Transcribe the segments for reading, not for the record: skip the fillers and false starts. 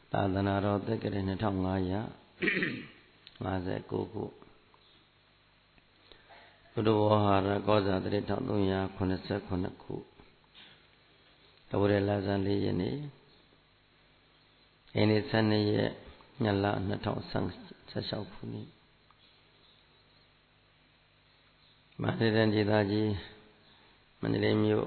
သာသနာတော်သက္ကရာ2559 ခုဘုဒ္ဓဝါဟာရကောဇာတိ1389 ခုတဝရလဇန်4 ရက်နေ့အိန္ဒိ12 ရက်2 လ 2016 ခုနှစ်မန္တလေးဒေသကြီးမန္တလေးမြို့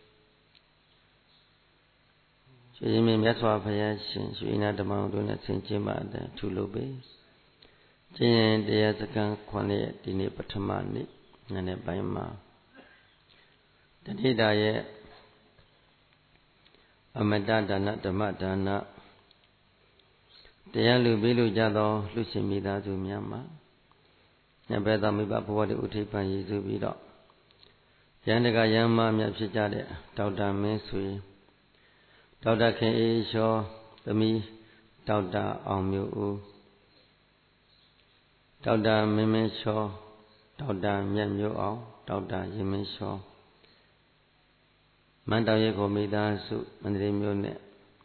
ရွှေရင်မြတ်စွာဘုရားရှင်ရွှေနာဓမ္မတို့နဲ့ဆင်ကျင်းပါတဲ့ထူလို့ပဲကျင့်ရင်တရားစခန်း9 ရက်ဒီနေ့ပထမနေ့ညနေပိုင်းမှာတတိတာရဲ့အမတဒါနဓမ္မဒါနတရားလူပေးလို့ကြသောလူရှင်မိသားစုများမှာညဘက်သားမိဘဘဝတွေဥထိပ်ပန်ရည်စုပြီးတော့ရန်တကရမ်းမများဖြစ်ကြတဲ့ဒေါက်တာမင်းဆွေဒေါက်တာခင်အေးလျှောသမီးဒေါက်တာအောင်မျိုးဦးဒေါက်တာမင်းမင်းလျှောဒေါက်တာမြတ်မျိုးအောင်ဒေါက်တာရင်မင်းလျှောမန္တလေးကိုမိသားစုမန္တလေးမြို့နဲ့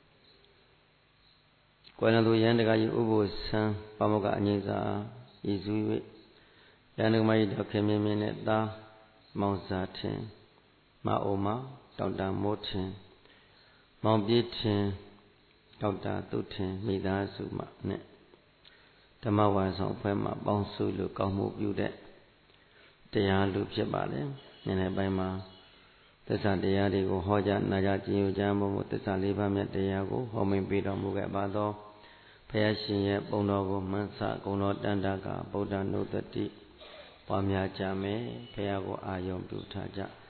ကွယ်လွန်သူရန်တကကြီးဥပုသ်ဆန်းပါမောက္ခအငြိမ်းစာရည်စူး၍ရန်တကမကြီးဒေါက်ခင်မင်းမင်းနဲ့သားမောင်စာထင်မအိုမဒေါက်တာမိုးထင်မောင်ပြည့်ထင်ဒေါက်တာသူထင်မိသားစုမှနဲ့ဓမ္မဝါဆောင်အဖွဲ့မှပေါင်းစုလို့ကောင်းမှုပြုတဲ့တရားလူဖြစ်ပါလေ။ညနေပိုင်းမှာသစ္စာတရားတွေကိုဟောကြားနာကြားကျင့်ကြံမှုသစ္စာ၄ပါးမြတ်တရားကိုဟောမိန်ပေးတော်မူခဲ့ပါသောဘုရားရှင်ရဲ့ပုံတော်ကိုမှန်ဆဂုဏတော်တန်တာကဗုဒ္ဓနုတ္တိပွားများကြမယ်။ဘုရားကိုအာရုံပြုထားကြ။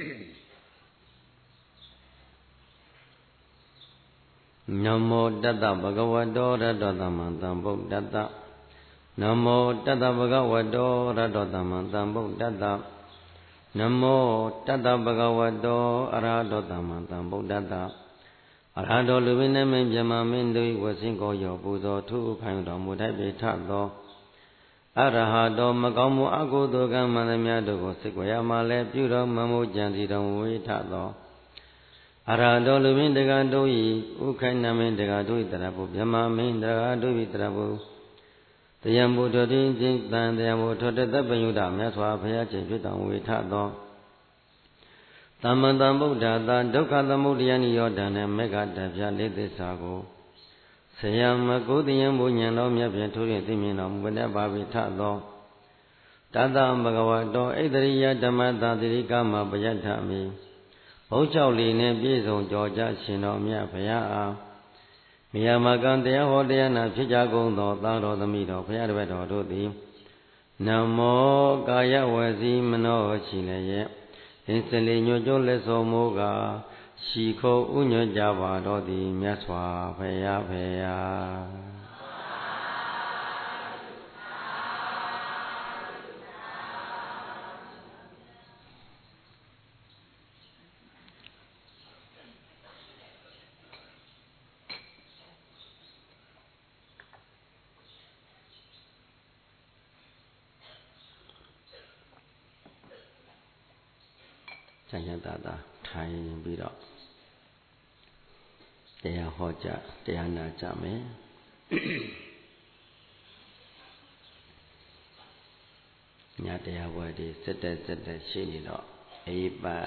နမောတတ္တဗုဒ္ဓဝတ္တောရတ္တသမ္မာသမ္ဗုဒ္ဓတ္တနမောတတ္တဗုဒ္ဓဝတ္တောရတ္တသမ္မာသမ္ဗုဒ္ဓတ္တနမောတတ္တဗုဒ္ဓဝတ္တောအရဟတောသမ္မာသမ္ဗုဒ္ဓတ္တအရဟတောလူဝိနမင်းမြမမင်းတို့ဝဆင်းကိုရောပူဇော်ထုခိုင်းတော်မူထိုက်ပေထသောအရဟတောမကောင်းမှုအကုသိုလ်ကံမှန်သမျှတို့ကိုစိတ်ကိုရမှလည်းပြုတော်မမူကြံစီတော်မူ၏ထသောအရဟတောလူဝိတကတို့၏ဥခိုင်းနမင်းတကတို့၏တရဘုမြမမင်းတကတို့၏တရဘုတရားဘုဒ္ဓတိကျင့်တန်တရားဘုထောတတပယုဒမြတ်စွာဘုရားရှင်ဖြစ်တော်မူ၏ထသောသမ္မာသမ္ဗုဒ္ဓသာဒုက္ခသမုဒယနိရောဓနဲ့မေဃတပြလေးသစ္စာကိုဆရာမကုသယံဘုညံတော်မြတ်ဖြင့်ထိုးရသိမြင်တော်မူတဲ့ပါပိထသောတတဘဂဝတောဣတရိယဓမ္မသာတိရိကမပယတ္ထမိဘုံ၆လီနှင့်ပြည့်စုံကြောကြရှင်တော်မြတ်ဘုရားအားမိယာမကံတရားဟောတရားနာဖြစ်ကြကုန်သောသာတော်သမီးတော်ဘုရားတပည့်တော်တို့သည်နမောကာယဝစီမနောရှိလည်းရဲ့အင်းစလီညွတ်ကျိုးလက်ဆောင်မိုးကရှိခုံဥညွတ်ကြပါတော်သည်မြတ်စွာဘုရားဖေယာချမ်းသာတာထိုင်ပြီးတော့တရားဟောကြတရားနာကြမယ်ညတရားဝဲဒီစက်တက်ရှိနေတော့အေးပါ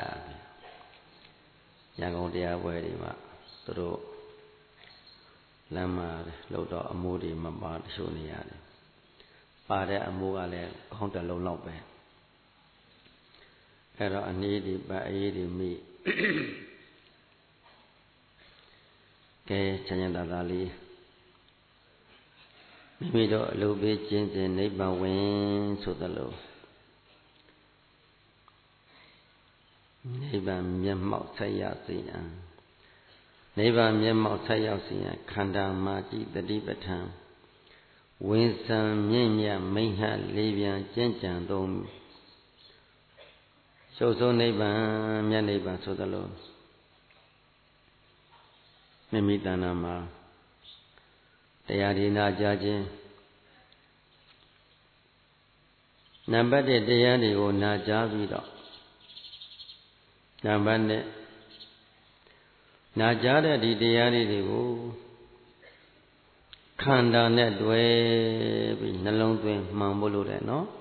ညကောင်တရားဝဲဒီမှာသူတို့လမ်းမှာလို့တော့အမိုးတွေမပါတချို့နေရတယ်ပါတဲ့အမိုးကလည်းခေါင်းတစ်လုံးလောက်ပဲအဲ့တော့အနည်းဒီပါအေးဒီမိကဲချမ်းသာသာလေးမိမိတို့အလုပ်ပေးခြင်းစဉ်နိဗ္ဗာန်ဝင်ဆိုသလိုနိဗ္ဗာန်မျက်မှောက်ဆက်ရစေရန်နိဗ္ဗာန်မျက်မှောက်ဆက်ရောက်စေရန်ခန္ဓာမာတိတတိပဋ္ဌာန်ဝင်ဆံမြင့်မြတ်မိဟလေးပြန်ကျင့်ကြံသုံးရှုပ်ဆုံးနိဗ္ဗာန်မြတ်နိဗ္ဗာန်ဆိုသလိုမိမိတဏ္ဍာမှာတရားဒီနာကြားခြင်းနံပါတ်1တရားတွေကိုနာကြားပြီးတော့နံပါတ်2နာကြားတဲ့ဒီတရားတွေကိုခန္ဓာနဲ့တွဲပြီးနှလုံးသွင်းမှန်ဖို့လိုတယ်နော်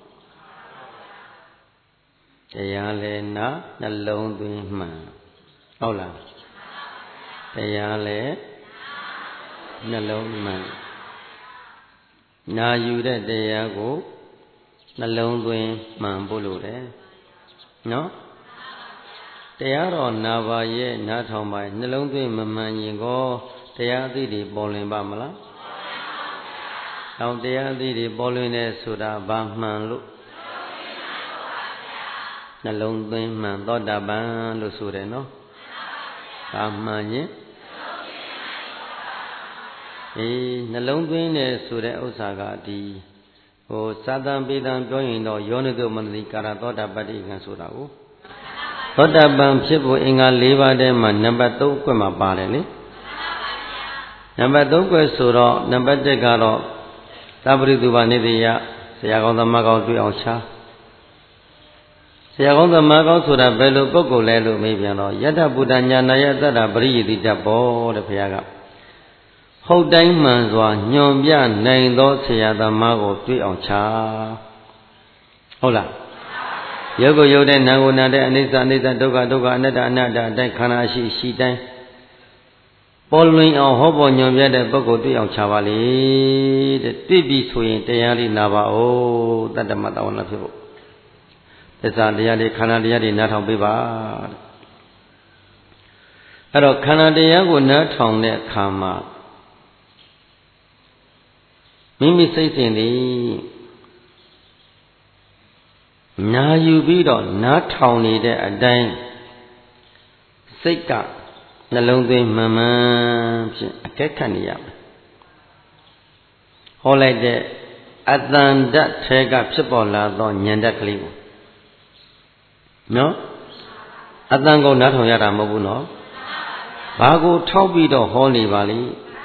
တရားလဲနာနှလုံးသွင်းမှန်ဟုတ်လားတရားလဲနှလုံးမှန်နာယူတဲ့တရားကိုနှလုံးသွင်းမှန်ဖို့လိုတယ်နော်တရားတော်နာပါရဲ့နားထောင်ပါနှလုံးသွင်းမမှန်ရင်ကောတရားအသိတွေပေါ်လွင်ပါမလားအောင်တရားအသိတွေပေါ်လွင်နေဆိုတာဘာမှန်လို့နှလုံးသွင်းမှန်သောတာပန်လို့ဆိုတယ်နော်ဘာမှန်ရင်နှလုံးသွင်းနေဆိုတဲ့ဥစ္စာကဒီသာသံပေတံပြောရင်တော့ယောနိတုမနတိကာရသောတာပတ္တိကံဆိုတာကိုသောတာပန်ဖြစ်ဖို့အင်္ဂါ၄ပါးထဲမှာနံပါတ်3အကွက်မှာပါတယ်လေနံပါတ်3အကွက်ဆိုတော့နံပါတ်1ကတော့သဗ္ဗရိတုပနိတိယဆရာကောင်းသမကောင်းတွေ့အောင်ရှားဆရာကောင်းသမကောင်းဆိုတာဘယ်လိုပုဂ္ဂိုလ်လဲလို့မေးပြန်တော့ယတ္ထဗုဒ္ဓညာနာယသတ္တပရိယတိတ္တဘောတဲ့ဘုရားကဟုတ်တိုင်းမှန်စွာညွန်ပြနိုင်သောဆရာသမားကိုတွေ့အောင်ချာဟုတ်လားရုပ်ကိုရုပ်တဲ့နာကိုနာတဲ့အနိစ္စအနိစ္စဒုက္ခဒုက္ခအနတ္တအနတ္တအတိုင်းခန္ဓာရှိရှိတိုင်းပေါ်လွင်အောင်ဟောပေါ်ညွန်ပြတဲ့ပုဂ္ဂိုလ်တွေ့အောင်ချပါလေတဲ့တွေ့ပြီဆိုရင်တရားလေးနာပါဦးတတ္တမတဝနာဖြစ်ဖို့သစ္စာတရားတွေခန္ဓာတရားတွေနားထောင်ပေးပါတဲ့အဲ့တော့ခန္ဓာတရားကိုနားထောင်တဲ့အခါမှာမိမိစိတ်စဉ်သည်နာယူပြီးတော့နားထောင်နေတဲ့အတိုင်းစိတ်ကနှလုံးသွင်းမှန်မှန်ဖြင့်အကဲခတ်နေရမယ်ဟောလိုက်တဲ့အတန်တတ်ထဲကဖြစ်ပေါ်လာသောဉာဏ်တတ်ကလေးကိုနော်အတန်ကိုနားထောင်ရတာမဟုတ်ဘူးနော်ဘာကိုထောက်ပြီးတော့ဟောနေပါလိ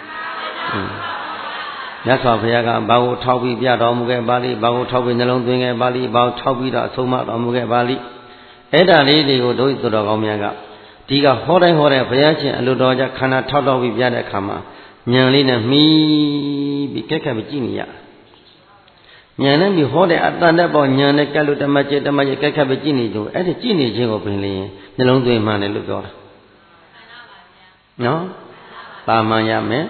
မြတ်စွာဘုရားကဘာကိုထောက်ပြီးပြတော်မူခဲ့ပါလိဘာကိုထောက်ပြီးနှလုံးသွင်းခဲ့ပါလိဘာကိုထောက်ပြီးတော့အဆုံးမတော်မူခဲ့ပါလိအဲ့ဒါလေးတွေကိုတို့သူတော်ကောင်းများကဒီကဟောတိုင်းဟောတဲ့ဘုရားရှင်အလိုတော်ကြခန္ဓာထောက်တော့ပြီးပြတဲ့အခါမှာဉာဏ်လေးနဲ့မှီပြီးကက်ခက်ပြီးကြည့်နေရဉာဏ်နဲ့ပြီးဟောတဲ့အတန်တဲ့ပေါ်ဉာဏ်နဲ့ကက်လို့တမတ်ကျကက်ခက်ပြီးကြည့်နေကြအဲ့ဒီကြည့်နေခြင်းကိုပင်လျင်နှလုံးသွင်းမှန်တယ်လို့ပြောတာနော်ပါမှန်ရမယ်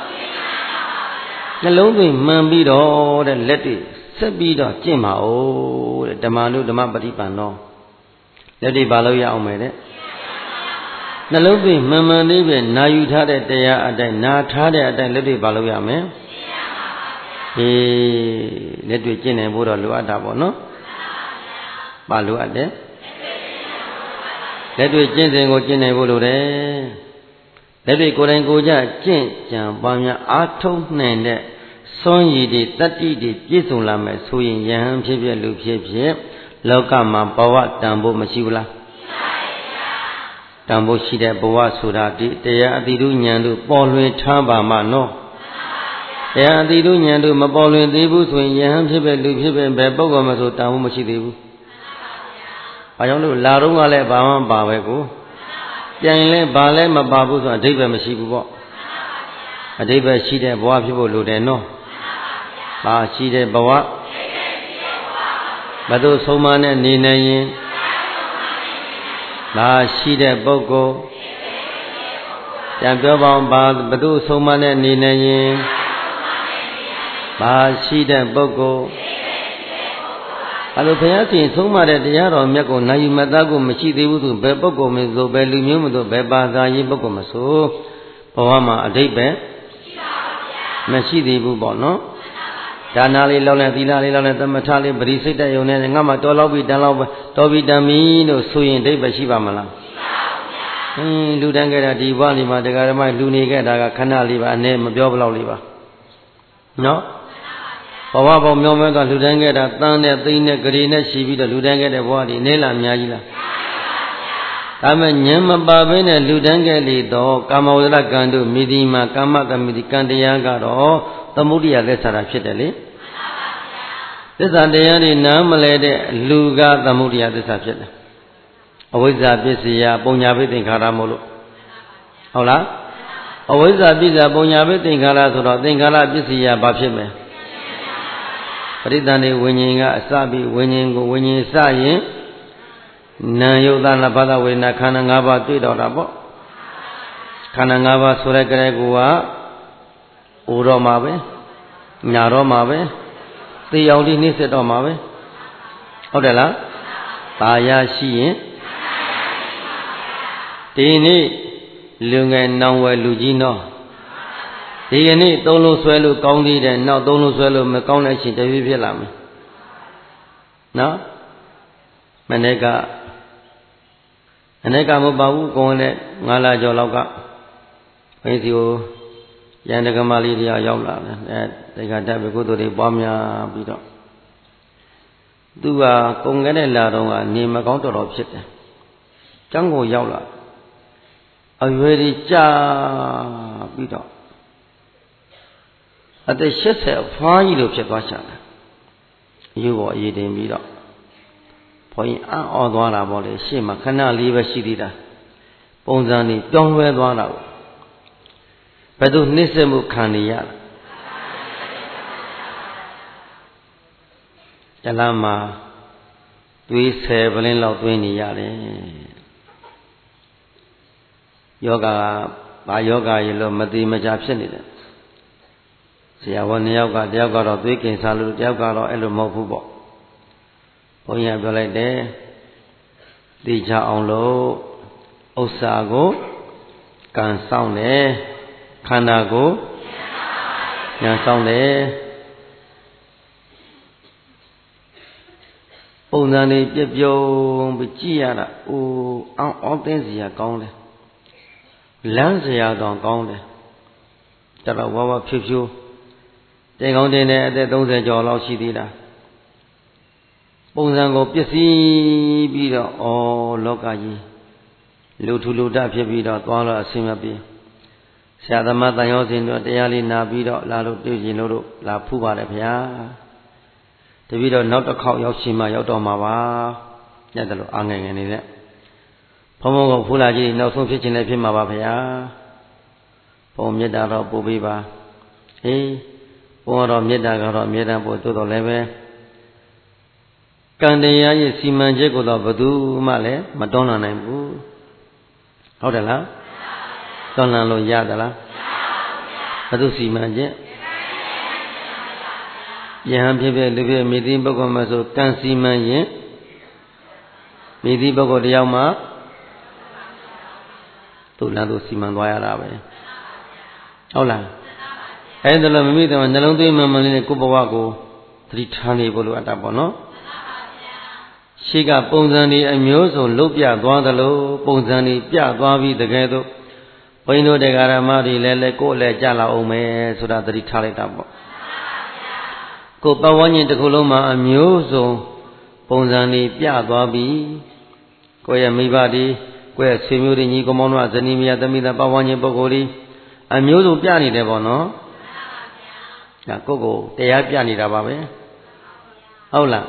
နှလုံးသွင်းမှန်ပြီးတော့တဲ့လက်တွေဆက်ပြီးတော့ကျင့်ပါဦးတဲ့ဓမ္မနုဓမ္မပฏิပန်တော်လက်တွေပါလို့ရအောင်မယ်တဲ့နှလုံးသွင်းမှန်မှန်လေးပဲနာယူထားတဲ့တရားအတိုင်းနာထားတဲ့အတိုင်းလက်တွေပါလို့ရမယ်လက်တွေကျင့်နေဖို့တော့လိုအပ်တာပေါ့နော်ပါလိုအပ်တယ်လက်တွေကျင့်စဉ်ကိုကျင့်နေဖို့လိုတယ်လက်တွေကိုယ်တိုင်ကိုယ်ကြကျင့်ကြံပွားများအားထုတ်နိုင်တဲ့စွမ်းရည်တွေတတ္တိတွေပြည့်စုံလာမယ်ဆိုရင်ယဟန်ဖြစ်ဖြစ်လူဖြစ်ဖြစ်လောကမှာဘဝတန်ဖို့မရှိဘူးလားတန်ဖို့ရှိတဲ့ဘဝဆိုတာဒီတရားအတိတုဉာဏ်တို့ပေါ်လွင်ထားပါမှနော်တရားအတိတုဉာဏ်တို့မပေါ်လွင်သေးဘူးဆိုရင်ယဟန်ဖြစ်ဖြစ်လူဖြစ်ဖြစ်ဘယ်ပုဂ္ဂိုလ်မှဆိုတန်ဖို့မရှိသေးဘူးဘာကြောင့်လို့လာတော့ကလည်းဘာမှမပါပဲကိုပြန်ရင်လည်းဘာလဲမပါဘူးဆိုအဓိပ္ပာယ်မရှိဘူးပေါ့အဓိပ္ပာယ်ရှိတဲ့ဘဝဖြစ်ဖို့လိုတယ်နော်ဘာရှိတဲ့ဘဝဘယ်သို့ဆုံးမနဲ့နေနိုင်ရင်ဘာရှိတဲ့ပုဂ္ဂိုလ်ပြန်ပြောပါအောင်ဘာဘယ်သို့ဆုံးမနဲ့နေနိုင်ရင်ဘာရှိတဲ့ပုဂ္ဂိုလ်အဲ့လိုဘုရားရှင်ဆုံးမတဲ့တရားတော်မြတ်ကိုနိုင်ယူမသားကိုမရှိသေးဘူးသူဘယ်ပုဂ္ဂိုလ်မဆိုဘယ်လူမျိုးမဆိုဘယ်ဘာသာရေးပုဂ္ဂိုလ်မဆိုဘဝမှာအဓိပ္ပာယ်မရှိသေးဘူးပေါ့နော်ဒါနာလေးလောက်နဲ့သီလလေးလောက်နဲ့သမထလေးပရိစိတ်တယုံနဲ့ငါမှတော်လောက်ပြီတန်လောက်တော်ပြီတန်ပြီလို့ဆိုရင်အဓိပ္ပာယ်ရှိပါမလားရှိပါဘူးဗျာလူတန်းခဲ့တာဒီဘဝလေးမှာတရားဓမ္မလူနေခဲ့တာကခဏလေးပါအနေမပြောဘလောက်လေးပါနော်ဘဝပေါင်းမြောင်းမဲကလူတန်းခဲ့တာတန်းနဲ့သိန်းနဲ့ဂရီနဲ့ရှိပြီးတော့လူတန်းခဲ့တဲ့ဘဝဒီနေလားအများကြီးလားဒါမဲ့ဉာဏ်မပါဘဲနဲ့လူတန်းခဲ့လေတော့ကာမဝဇ္ဇကံတို့မိဒီမှာကာမကမိဒီကံတရားကတော့သမုဒိယသစ္စာဖြစ်တယ်လေသစ္စာတရားတွေနားမလဲတဲ့လူကသမုဒိယသစ္စာဖြစ်တယ်အဝိဇ္ဇာပစ္စယပုံညာပိသင်္ခါရမို့လို့ဟုတ်လားအဝိဇ္ဇာပိစ္ဆာပုံညာပိသင်္ခါရဆိုတော့သင်္ခါရပစ္စည်းရဘာဖြစ်မလဲပရိသန္တိဝိညာဉ်ကအစပြီးဝိညာဉ်ကိုဝိညာဉ်စရင်နာယုတ်သနာဘာသာဝေဒနာခန္ဓာ၅ပါးတွေ့တော့တာပေါ့ခန္ဓာ၅ပါးဆိုတဲ့ကလေးကအိုတော့မှာပဲညာတော့မှာပဲသေအောင်ဒီနှိစ္စတော့မှာပဲဟုတ်တယ်လားตาရရှိရင်ဒီနေ့လူငယ်နောင်ဝယ်လူကြီးနော်ဒီကနေ့သုံးလုံးဆွဲလို့ကောင်းသေးတယ်နောက်သုံးလုံးဆွဲလို့မကောင်းတဲ့အချိန်တဖြည်းဖြစ်လာမယ်နော်မနေ့ကမဟုတ်ပါဘူးကိုယ်နဲ့9လကျော်လောက်ကဘိစီကိုရန်တကမလေးတရားရောက်လာတယ်တေခါတက်ပြီးကုသိုလ်တွေပွားများပြီးတော့သူကကုံခဲ့တဲ့လာတော့ကနေမကောင်းတော်ဖြစ်တယ်ကျောင်းကိုရောက်လာအရွယ်ကြီးကြာပြီးတော့အသက်80အဖွားကြီးလိုဖြစ်သွားချင်တယ်အယူပေါ်အရေးတင်ပြီးတော့ဘုန်းကြီးအော်သွားတာပေါ့လေရှေ့မှာခဏလေးပဲရှိသေးတာပုံစံนี่ပြောင်းလဲသွားတာကိုဘယ်သူနှိမ့်ဆက်မှုခံနေရတလားမှာသွေး10ပလင်းလောက်သွင်းနေရတယ်ယောဂဘာယောဂရေလို့မသိမကြဖြစ်နေတယ်ဆရာဝန်2ယောက်ကတယောက်ကတော့သွေးကင်ဆာလို့တယောက်ကတော့အဲ့လိုမဟုတ်ဘူးပေါ့ဘုန်းကြီးကပြောလိုက်တယ်သိချအောင်လို့ဥစ္စာကိုကံဆောင်တယ်ခန္ဓာကိုဉာဏ်ဆောင်တယ်ပုံစံတွေပြပြုံးပြီးကြည့်ရတာအိုးအောင်းသိစရာကောင်းတယ်လမ်းစရာတော့ကောင်းတယ်တော်တော်ဝါဖြူဖြူတင်ကောင်းတင်တဲ့အသက်30ကျော်လောက်ရှိသေးတာပုံစံကိုပစ္စည်းပြီးတော့လောကကြီးလူထူလူတဖြစ်ပြီးတော့သွားလို့အဆင်မပြေဆရာသမားတန်ရောစင်တို့တရားလေးနာပြီးတော့လာလို့တွေ့ရင်လို့လာဖူးပါတယ်ဗျာတပည့်တော့နောက်တစ်ခေါက်ရောက်ရှင်မှရောက်တော့မှာပါညက်တယ်လို့အားငယ်ငယ်နေတဲ့ဘုံဘုံကဖူးလာကြီးနောက်ဆုံးဖြစ်ခြင်းလည်းဖြစ်မှာပါဗျာဘုံမေတ္တာတော့ပို့ပေးပါဟေးဘုံတော်မေတ္တာကတော့အမြဲတမ်းပို့သို့တော်လည်းပဲကံတရားရဲ့စီမံချက်ကိုတော့ဘယ်သူမှလည်းမတွန်းလှန်နိုင်ဘူးဟုတ်တယ်လားတွန်းလှန်လို့ရသလားဘယ်သူစီမံချက်ယဟန်ဖြစ်ဖြစ်လူဖြစ်မိသည့်ပုဂ္ဂိုလ်မှဆိုကံစီမံရင်မိသည့်ပုဂ္ဂိုလ်တယောက်မှသူ့လမ်းသူစီမံသွားရတာပဲဟုတ်လားအဲ့ဒါလည်းမမိတော့နှလုံးသွင်းမှန်မှန်လေးနဲ့ကိုယ်ဘဝကိုသတိထားနေဖို့လိုအပ်တာပေါ့နော်ရှိကပုံစံတွေအမျိုးစုံလုတ်ပြသွားသလိုပုံစံတွေပြသွားပြီးတကယ်တော့ဘိန်းတို့တရားဓမ္မတွေလည်းကိုယ်လည်းကြလာအောင်မယ်ဆိုတာသတိထားလိုက်တာပေါ့ကိုယ်ပတ်ဝန်းကျင်တစ်ခုလုံးမှာအမျိုးစုံပုံစံတွေပြသွားပြီးကိုယ့်ရဲ့မိဘတွေကိုယ့်ရဲ့ဆွေမျိုးတွေညီကောင်မောင်တို့ဇနီးမယားသမီးသားပတ်ဝန်းကျင်ပုဂ္ဂိုလ်တွေအမျိုးစုံပြနေတယ်ပေါ့နော်ဒါကိုယ်တရားပြနေတာပါပဲဟုတ်လား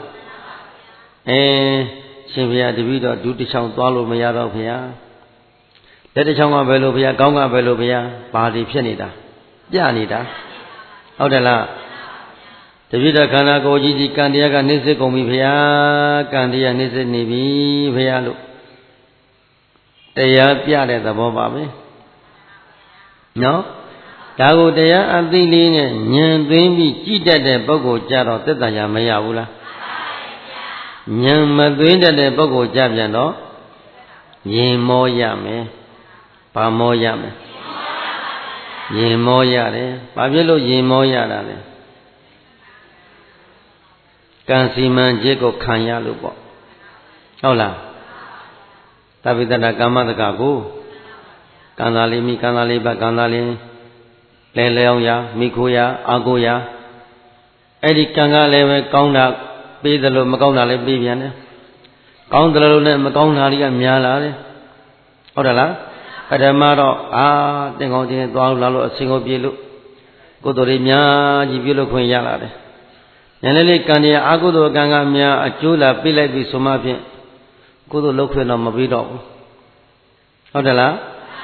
ရှင်ဘုရားတပည့်တော်ဒုတစ်ချောင်းသွားလို့မရတော့ဘုရားလက်တစ်ချောင်းကပဲလို့ဘုရားကောင်းကပဲလို့ဘုရားဘာတွေဖြစ်နေတာပြနေတာဟုတ်တယ်လားတပည့်တော်ခန္ဓာကိုယ်ကြီးကံတရားကနှိစ္စကုန်ပြီဘုရားကံတရားနှိစ္စနေပြီဘုရားလို့တရားပြတဲ့သဘောပါပဲနော်ဒါကိုတရားအသိလေးနဲ့ဉာဏ်သိပြီးကြည်တတ်တဲ့ပုဂ္ဂိုလ်ကြတော့သက်သာရမရဘူးလားဉာဏ်မသွင်းတတ်တဲ့ပုဂ္ဂိုလ်ကြပြန်တော့ရင်မောရမယ်။ဘာမောရမယ်။ရင်မောရတယ်။ဘာဖြစ်လို့ရင်မောရတာလဲ။ကံစီမံချက်ကိုခံရလို့ပေါ့။ဟုတ်လား။သဗ္ဗိတ္တကမ္မတကကိုကံသာလေးမိကံသာလေးဘကံသာလေးလဲလျောင်းရမိခိုးရအာကိုရအဲ့ဒီကံကလည်းပဲကောင်းတာပေးတယ်လို့မကောင်းတာလည်းပေးပြန်တယ်ကောင်းတယ်လို့လည်းမကောင်းတာတွေကများလာတယ်ဟုတ်တယ်လားပထမတော့တင်ကောင်းတင်သွားလို့လာလို့အစင်ကိုပြေလို့ကုသိုလ်တွေများကြီးပြုလို့ခွင့်ရလာတယ်ဉာဏ်လေးကံတရားအကုသိုလ်ကံကများအကျိုးလာပေးလိုက်ပြီဆိုမှဖြင့်ကုသိုလ်လုပ်ခွင့်တော့မပြီးတော့ဘူးဟုတ်တယ်လား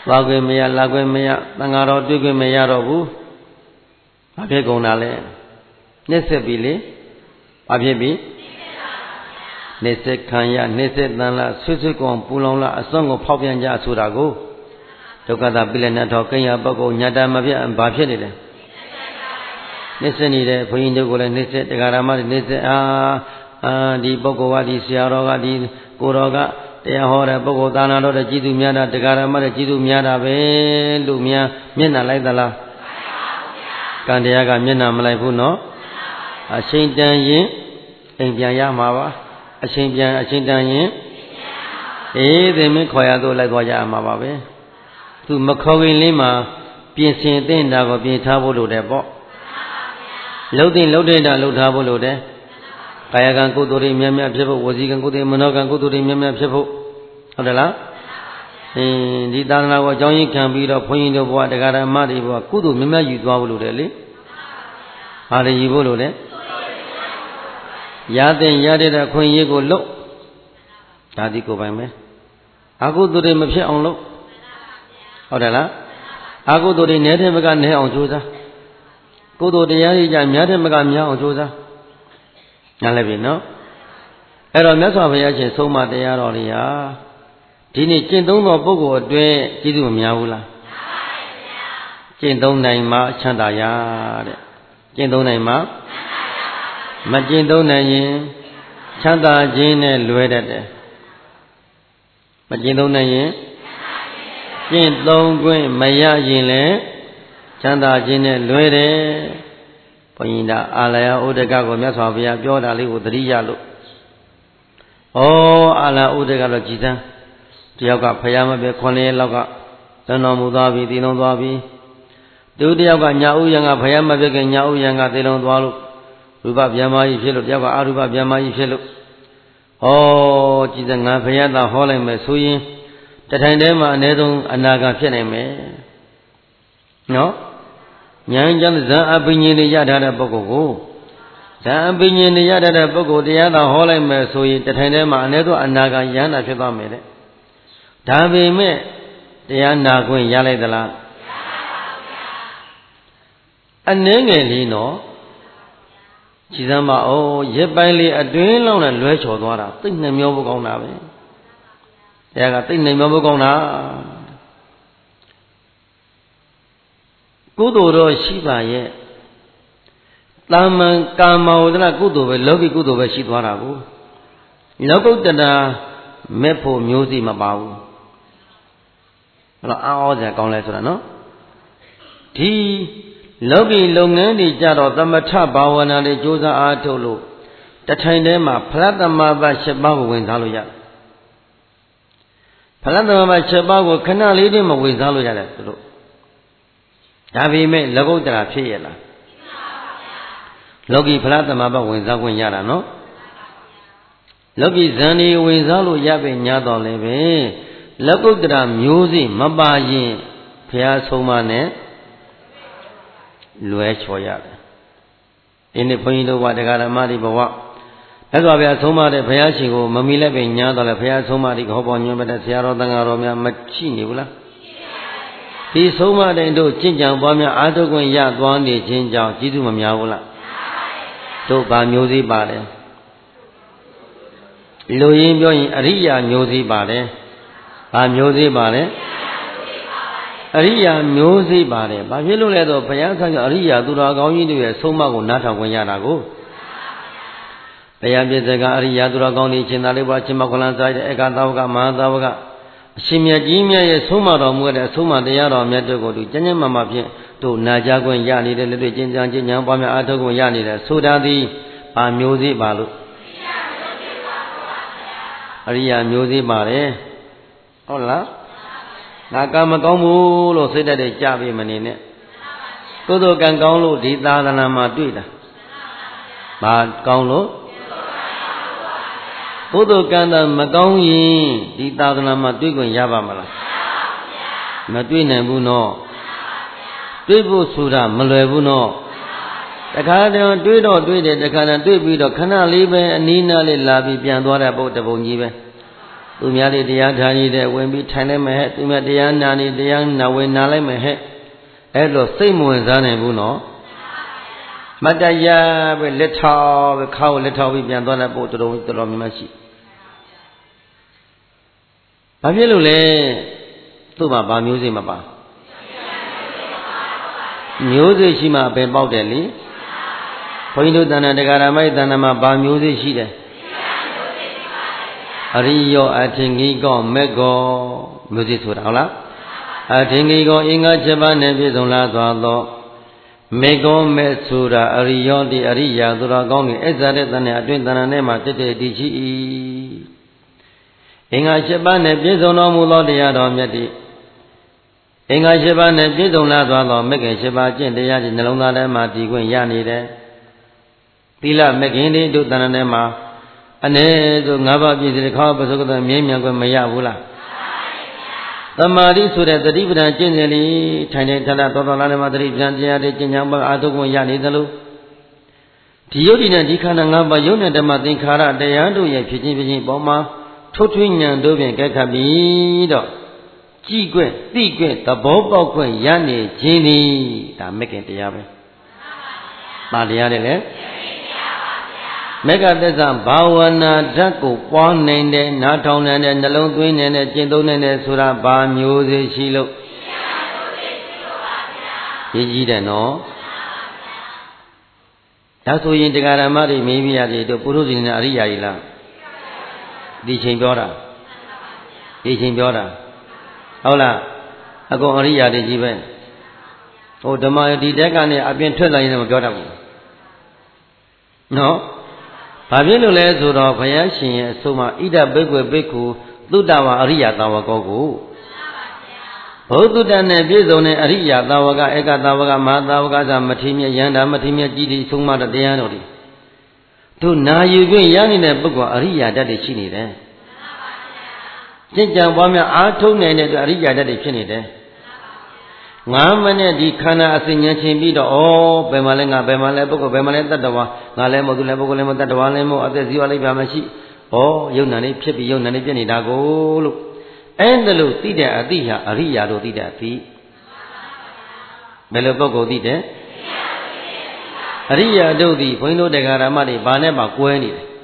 သွားခွင့်မရလာခွင့်မရသံဃာတော်တွေ့ခွင့်မရတော့ဘူးဘာဖြစ်ကုန်တာလဲနှိစ္စပြီလေဘာဖြစ်ပြီနှိစ္စခံရနှိစ္စတန်လားဆွဆွကောင်ပူလောင်လားအစွမ်းကိုဖောက်ပြန်ကြဆိုတာကိုဒုက္ခတာပိလနတ်တော်ကိညာပုဂ္ဂိုလ်ညတာမပြတ်ဘာဖြစ်နေလဲနှိစ္စနေတယ်ဘုန်းကြီးတို့ကလည်းနှိစ္စတရားဓမ္မတွေနှိစ္စဒီပုဂ္ဂိုလ်ကဒီဆရာတော်ကဒီကိုတော်ကတရားဟောတဲ့ပုဂ္ဂိုလ်သာနာတော်တဲ့ကြည်သူများတာတရားဓမ္မတဲ့ကြည်သူများတာပဲလို့များမျက်နှာလိုက်သလားကံတရားကမျက်နှာမလိုက်ဘူးနော်အချိန်တန်ရင်အိမ်ပြန်ရမှာပါအချိန်တန်ရင်သိမင်းခေါ်ရတော့လိုက်သွားကြရမှာပါပဲသူမခေါ်ခင်လေးမှာပြင်ဆင်သင့်တာကိုပြင်ထားဖို့လိုတယ်ပေါ့လှုပ်တဲ့တာလှုပ်ထားဖို့လိုတယ်ကာယကံကုသိုလ်တွေများများဖြစ်ဖို့ဝစီကံကုသိုလ်မနောကံကုသိုလ်တွေများများဖြစ်ဖို့ဟုတ်တယ်လားဒီသာသနာကိုအကြောင်းရင်းခံပြီးတော့ဘုန်းကြီးတို့ဘဝတရားဓမ္မတွေဘဝကုသိုလ်များများယူသွားဖို့လိုတယ်လေဟာလေယူဖို့လိုတယ်ရတဲ့ခွင့်ရကိုလွတ်ဒါဒီကိုပိုင်မယ်အကုသိုလ်တွေမဖြစ်အောင်လုပ်ဟုတ်တယ်လားအကုသိုလ်တွေနည်းတဲ့ဘက်ကနည်းအောင်ကြိုးစားကုသိုလ်တရားတွေကြများတဲ့ဘက်ကများအောင်ကြိုးစားနားလည်ပြီနော်အဲ့တော့မြတ်စွာဘုရားရှင်ဆုံးမတရားတော်တွေဟာဒီနေ့ကျင့်သုံးသောပုဂ္ဂိုလ်အတွက်ကျေးဇူးမများဘူးလားများပါဗျာကျင့်သုံးနိုင်မှချမ်းသာရတဲ့ကျင့်သုံးနိုင်မှမကျင့်သုံးနိုင်ရင်ချမ်းသာခြင်းနဲ့လွဲတတ်တယ်မကျင့်သုံးနိုင်ရင်ကျင့်သုံးခွင့်မရရင်လည်းချမ်းသာခြင်းနဲ့လွဲတယ်ဘုန်းကြီးတို့အာလယဥဒကကိုမြတ်စွာဘုရားပြောတာလေးကိုသတိရလို့အာလယဥဒကတော့ကြည်စမ်းတယောက်ကဖယားမပဲ9ရက်လောက်ကတန်တော်မူသွားပြီတည်လုံးသွားပြီသူတယောက်ကညာဥယံကဖယားမပဲကညာဥယံကတည်လုံးသွားလို့ရူပဗျာမကြီးဖြစ်လို့တယောက်ကအရူပဗျာမကြီးဖြစ်လို့ကြည်စမ်းငါဖယားသာဟောလိုက်မယ်ဆိုရင်တထိုင်တည်းမှာအ ਨੇ ဆုံးအနာဂတ်ဖြစ်နိုင်မယ်နော်ဉာဏ်ကျမ်းဇံအပညာတွေရထားတဲ့ပုဂ္ဂိုလ်ကိုဇံအပညာတွေရထားတဲ့ပုဂ္ဂိုလ်တရားသာဟောလိုက်မယ်ဆိုရင်တထိုင်တည်းမှာအ ਨੇ ဆုံးအနာဂတ်ရဟန္တာဖြစ်သွားမယ်တဲ့ဒါပေမဲ့တရားနာခွင့်ရလိုက်သလားမရပါဘူးဗျာအနည်းငယ်လေးနော်ကြည်စမ်းပါရက်ပိုင်းလေးအတွင်းလောက်နဲ့လွဲချော်သွားတာသိနှမျောဖို့ကောင်းတာပဲတရားကသိနှမျောဖို့ကောင်းတာကုသိုလ်တော့ရှိပါရဲ့တာမန်ကာမဝဒနာကုသိုလ်ပဲလောကီကုသိုလ်ပဲရှိသွားတာကိုလောကုတ္တရာမဲ့ဖို့မျိုးစီမပါဘူးအဲ့တော့အောစရာကောင်းလဲဆိုတာနော်ဒီလောကီလုပ်ငန်းတွေကြတော့သမထဘာဝနာတွေကြိုးစားအားထုတ်လို့တထိုင်တည်းမှာဖလသမဘ7ပါးကိုဝင်စားလို့ရတယ်ဖလသမဘ7ပါးကိုခဏလေးတည်းမဝင်စားလို့ရတယ်သူတို့ဒါပေမဲ့လောကုတ္တရာဖြစ်ရလားလောကီဖလသမဘဝင်စားခွင့်ရတာနော်လောကီဇန်ဒီဝင်စားလို့ရပဲညာတော်လည်းပဲလောကုတ္တရာမျိုးစိမပါရင်ဘုရားဆုံးမနဲ့လွဲချော်ရတယ်ဒီနေ့ဘုန်းကြီးတို့ကတရားဓမ္မတွေဘဝမြတ်စွာဘုရားဆုံးမတဲ့ဘုရားရှင်ကိုမမီလည်းပဲညာတော်လည်းဘုရားဆုံးမတွေဟောပေါ်ညွှန်တဲ့ဆရာတော်တန်ဃာတော်များမရှိနေဘူးလားဒီဆုံးမတဲ့တို့ကျင့်ကြံပွားများအာထုခွင့်ရသွားနေခြင်းကြောင့်ကျေးဇူးမများဘူးလားတို့ဗာမျိုးစည်းပါတယ်လူရင်းပြောရင်အရိယာမျိုးစည်းပါတယ်ဗာမျိုးစည်းပါတယ်အရိယာမျိုးစည်းပါတယ်ဘာဖြစ်လို့လဲဆိုဘုရားဆံအရိယာသူတော်ကောင်းကြီးတွေရဲ့ဆုံးမကိုနားထောင်ခွင့်ရတာကိုဘုရားပြည့်စကအရိယာသူတော်ကောင်းတွေရှင်သာလေးပါရှင်မခလန်စားတဲ့ဧကသာဝကမဟာသာဝကအရှင်မြတ်ကြီးမြတ်ရဲ့ဆုံးမတော်မူတဲ့အဆုံးမတရားတော်မြတ်တို့ကိုသူကျဉ်းကျဉ်းမှမှဖြင့်တို့နာကြားခွင့်ရနေတဲ့လက်တွေ့ကျင့်ကြံကျင့်ကြံပွားများအားထုတ်ခွင့်ရနေတဲ့ဆိုတာသည်ဘာမျိုးစည်းပါလို့အရိယာမျိုးစည်းပါတယ်ဟုတ်လားငါကံမကောင်းဘူးလို့စိတ်ဓာတ်တွေကြပြီမနေနဲ့ကုသိုလ်ကံကောင်းလို့ဒီသာသနာမှာတွေ့တာဘာကောင်းလို့ကုသိုလ်ကံသာမကောင်းရင်ဒီသာသနာမှာတွေ့ခွင့်ရပါမလားမတွေ့နိုင်ဘူးနော်တွေ့ဖို့ဆိုတာမလွယ်ဘူးနော်တခါတည်းတွေ့တော့တွေ့တယ်တခါတည်းတွေ့ပြီးတော့ခဏလေးပဲအနီးနားလေးလာပြီးပြန်သွားတဲ့ပုဂ္ဂိုလ်တပုံကြီးပဲသူများတွေတရားထားနေတဲ့ဝင်ပြီးထိုင်လိုက်မယ်ဟဲ့သူများတရားနာနေတရားနာဝင်နာလိုက်မယ်ဟဲ့အဲ့လိုစိတ်မဝင်စားနိုင်ဘူးနော်မတရပဲလက်ထောက်ပဲခါကိုလက်ထောက်ပြီးပြန်သွားတဲ့ပို့တော်တော်များများရှိဘာဖြစ်လို့လဲသူ့မှာဘာမျိုးစိမပါမျိုးစိရှိမှပဲပေါက်တယ်လေဘုန်းကြီးတို့တဏ္ဍတရားဓမ္မိုက်တဏ္ဍမှာဘာမျိုးစိရှိတယ်အရိယောအထင်ကြီးကောမက်ကောမျိုးစိဆိုတာဟုတ်လားအထင်ကြီးကောအင်္ဂါ7ပါးနဲ့ပြည့်စုံလာသွားသောမေကောမေဆိုတာအရိယောတိအရိယာသူတော်ကောင်းတွေအစ္ဆရတဲ့တဏ္ဍအတွင်းတဏ္ဍထဲမှာတည်တည်တည်ရှိ၏အင်္ဂါ7ပါးနဲ့ပြည့်စုံတော်မူသောတရားတော်မြတ်တိအင်္ဂါ7ပါးနဲ့ပြည့်စုံလာသွားသောမေခင်7ပါးကျင့်တရားကြီးနှလုံးသားထဲမှာတည်ခွင့်ရနေတယ်သီလမေခင်တွေတို့တဏ္ဍထဲမှာအ ਨੇ ဆို၅ပါးပြည့်စုံတဲ့ခေါပသုကတမြဲမြံခွင့်မရဘူးလားသမာဓိဆိုတဲ့သတိပဋ္ဌာန်ကျင့်စဉ်လေးထိုင်နေထထတော်တော်လာနေမှာသတိပဋ္ဌာန်တရားတွေကျင့်ကြံပါအာထုခွင့်ရနေသလိုဒီယုတ်ဒီနဲ့ဒီခန္ဓာ၅ပါးယုတ်နဲ့ဓမ္မသင်္ခါရတရားတို့ရဲ့ဖြစ်ခြင်းပေါ်မှာထုတ်ထွင်းဉာဏ်တို့ဖြင့်ကဲခတ်ပြီးတော့ကြည်ခွင့်သိခွင့်သဘောပေါက်ခွင့်ရနေခြင်းဒီဒါမဂ္ဂင်တရားပဲပါတရားတယ်လေမေဃသစ္စာဘာဝနာဓာတ်ကိုပွားနိုင်တဲ့နားထောင်နိုင်တဲ့နှလုံးသွင်းနိုင်တဲ့ကျင့်သုံးနိုင်တဲ့ဆိုတာဘာမျိုးစေရှိလို့ရေးကြည့်တယ်နော်ဒါဆိုရင်တရားဓမ္မတွေမေးပြရတယ်တို့ပုရုဇဉ်နဲ့အရိယာကြီးလားဒီချိန်ပြောတာဒီချိန်ပြောတာဟုတ်လားအကုန်အရိယာတွေကြီးပဲဟိုဓမ္မဒီတက်ကနေအပြင်ထွက်လာရင်မပြောတတ်ဘူးနော်ဘာဖြစ်လို့လဲဆိုတော့ဘုရားရှင်ရဲ့အဆုံးမှာဣဒဘိက္ခွေဘိက္ခုသုတဝါအရိယသာဝကောကိုဘုသုတ္တနဲ့ပြည့်စုံတဲ့အရိယသာဝကဧကသာဝကမဟာသာဝကသမထေမြယန္တာမထေမြကြည်တိဆုံးမတဲ့တရားတော်တွေတို့နာယူခွင့်ရနေတဲ့ပုဂ္ဂိုလ်အရိယာတတ်တွေရှိနေတယ်ကျင့်ကြံပွားများအားထုတ်နိုင်တဲ့အတွက်အရိယာတတ်တွေဖြစ်နေတယ်9မိနစ်ဒီခန္ဓာအစဉ်ဉာဏ်ချင်းပြီးတော့ဘယ်မှာလဲငါဘယ်မှာလဲပုဂ္ဂိုလ်ဘယ်မှာလဲတတ္တဝါငါလဲမဟုတ်သူလဲပုဂ္ဂိုလ်လဲမဟုတ်တတ္တဝါလဲမဟုတ်အသက်ဇီဝလိုက်ပါမရှိယုံနာလေးဖြစ်ပြီးယုံနာလေးပြည့်နေတာကိုလို့အဲ့ဒါလို့သိတဲ့အသိဟာအရိယာတို့သိတဲ့အသိဘယ်လိုပုဂ္ဂိုလ်သိတယ်အရိယာတို့သည်ဘုန်းကြီးတို့တရားဓမ္မတွေဘာနဲ့မှကွဲနေတယ်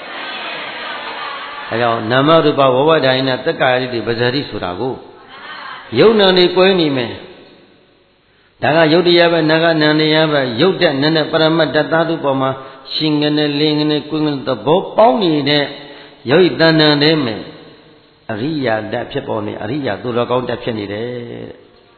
အဲကြောင့်နာမရူပဝဝဒိုင်နဲ့တက္ကရာတိပဇာတိဆိုတာကိုယုံနာလေးကွဲနေမယ်ဒါကယုတ်တရားပဲနာကနန္တရားပဲယုတ်တဲ့နည်းနဲ့ပရမတ္တသတုပေါ်မှာရှင်ငနဲ့လင်းငနဲ့ကွင်းငနဲ့သဘောပေါင်းနေတဲ့ယုတ်တဏ္ဍန်တဲ့မယ်အရိယာတတ်ဖြစ်ပေါ်နေအရိယာသူတော်ကောင်းတတ်ဖြစ်နေတယ်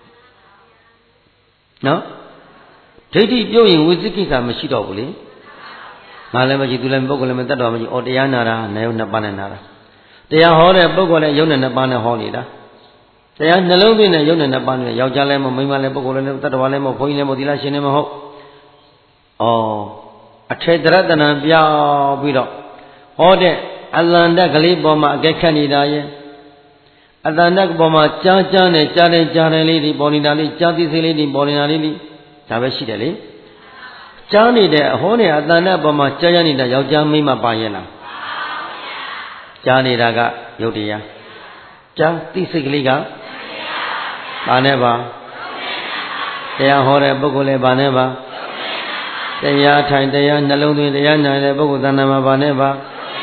နော်ဒိဋ္ဌိပြုတ်ရင်ဝိသိကိစ္စမရှိတော့ဘူးလေငါလည်းမရှိသူလည်းပုဂ္ဂိုလ်လည်းမတတ်တော်မရှိတရားနာတာနာယုတ်နှစ်ပါးနဲ့နာတာတရားဟောတဲ့ပုဂ္ဂိုလ်လည်းယုတ်နဲ့နှစ်ပါးနဲ့ဟောနေတာတရားနှလုံးသွင်းတဲ့ယုတ်နဲ့နှစ်ပါးနဲ့ယောက်ျားလည်းမဟုတ်မိန်းမလည်းပုဂ္ဂိုလ်လည်းတတ္တဝါလည်းမဟုတ်ဘုန်းကြီးလည်းမဟုတ်သီလရှင်လည်းမဟုတ်အထေတရတနာပြောင်းပြီးတော့ဟောတဲ့အလန္တကလေးပေါ်မှာအကဲခတ်နေတာရဲ့အတန္တပေါ်မှာကြားကြားနဲ့ကြားတယ်လေးဒီပေါ်နေတာလေးကြားသိစိလေးဒီပေါ်နေတာလေးဒါပဲရှိတယ်လေကြားနေတဲ့အဟောနေအတန္တပေါ်မှာကြားနေတာယောက်ျားမိန်းမပါရဲ့လားကြားနေတာကယုတ်တရားကြားသိစိတ်ကလေးကဘာနဲ့ပါတရားဟောတဲ့ပုဂ္ဂိုလ်လည်းဘာနဲ့ပါတရားထိုင်တရားနှလုံးသွင်းတရားနာတဲ့ပုဂ္ဂိုလ်သဏ္ဍာန်မှာဘာနဲ့ပါ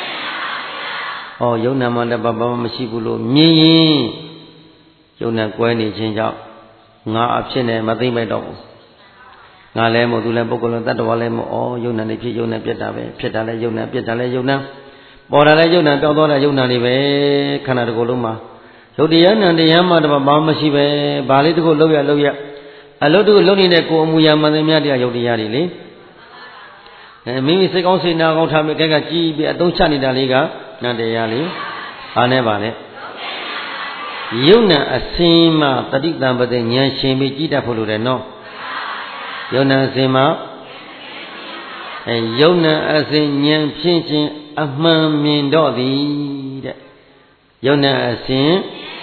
ယုံနာမှတပါဘာမှမရှိဘူးလို့မြင်ရင်ယုံနာကွဲနေခြင်းကြောင့်ငါအဖြစ်နဲ့မသိမ့်မဲ့တော့ဘူးငါလည်းမဟုတ်သူလည်းပုဂ္ဂိုလ်လည်းတတ္တဝါလည်းမဟုတ်ယုံနာနေဖြစ်ယုံနာပြတ်တာပဲဖြစ်တာလည်းယုံနာပြတ်တာလည်းယုံနာပေါ်တာလည်းယုံနာပြောက်သွားတာယုံနာနေပဲခန္ဓာတစ်ခုလုံးမှာယုတ်တရားနဲ့တရားမှတပါဘာမှမရှိပဲဘာလေးတစ်ခုလောက်ရအလုပ်တစ်ခုလုပ်နေတဲ့ကိုယ်အမူအရာမှန်သမျှတရားယုတ်တရားတွေလေမိမိစိတ်ကောင်းစိတ်နာကောင်းထားပြီးကကြည်ပြီးအသုံးချနေတာလေးကနန္တရားလေဘာနဲ့ပါလဲယုံနာအစင်းမှတတိတံပတိဉာဏ်ရှင်ပြီးကြည်တတ်ဖို့လိုတယ်နော်ယုံနာအစင်းမှယုံနာအစင်းဉာဏ်ဖြင့်ချင်းအမှန်မြင်တော့သည်တဲ့ယုံနာအစင်း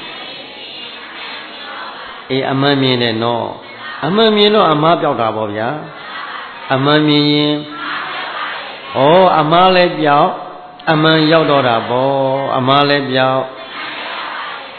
အမှန်မြင်တယ်နော်အမှန်မြင်တော့အမှားပြောက်တာပေါ့ဗျာအမှန်မြင်ရင်အမှားလည်းပြောက်အမှန်ရောက်တော့တာပေါ့အမှားလည်းပြောက်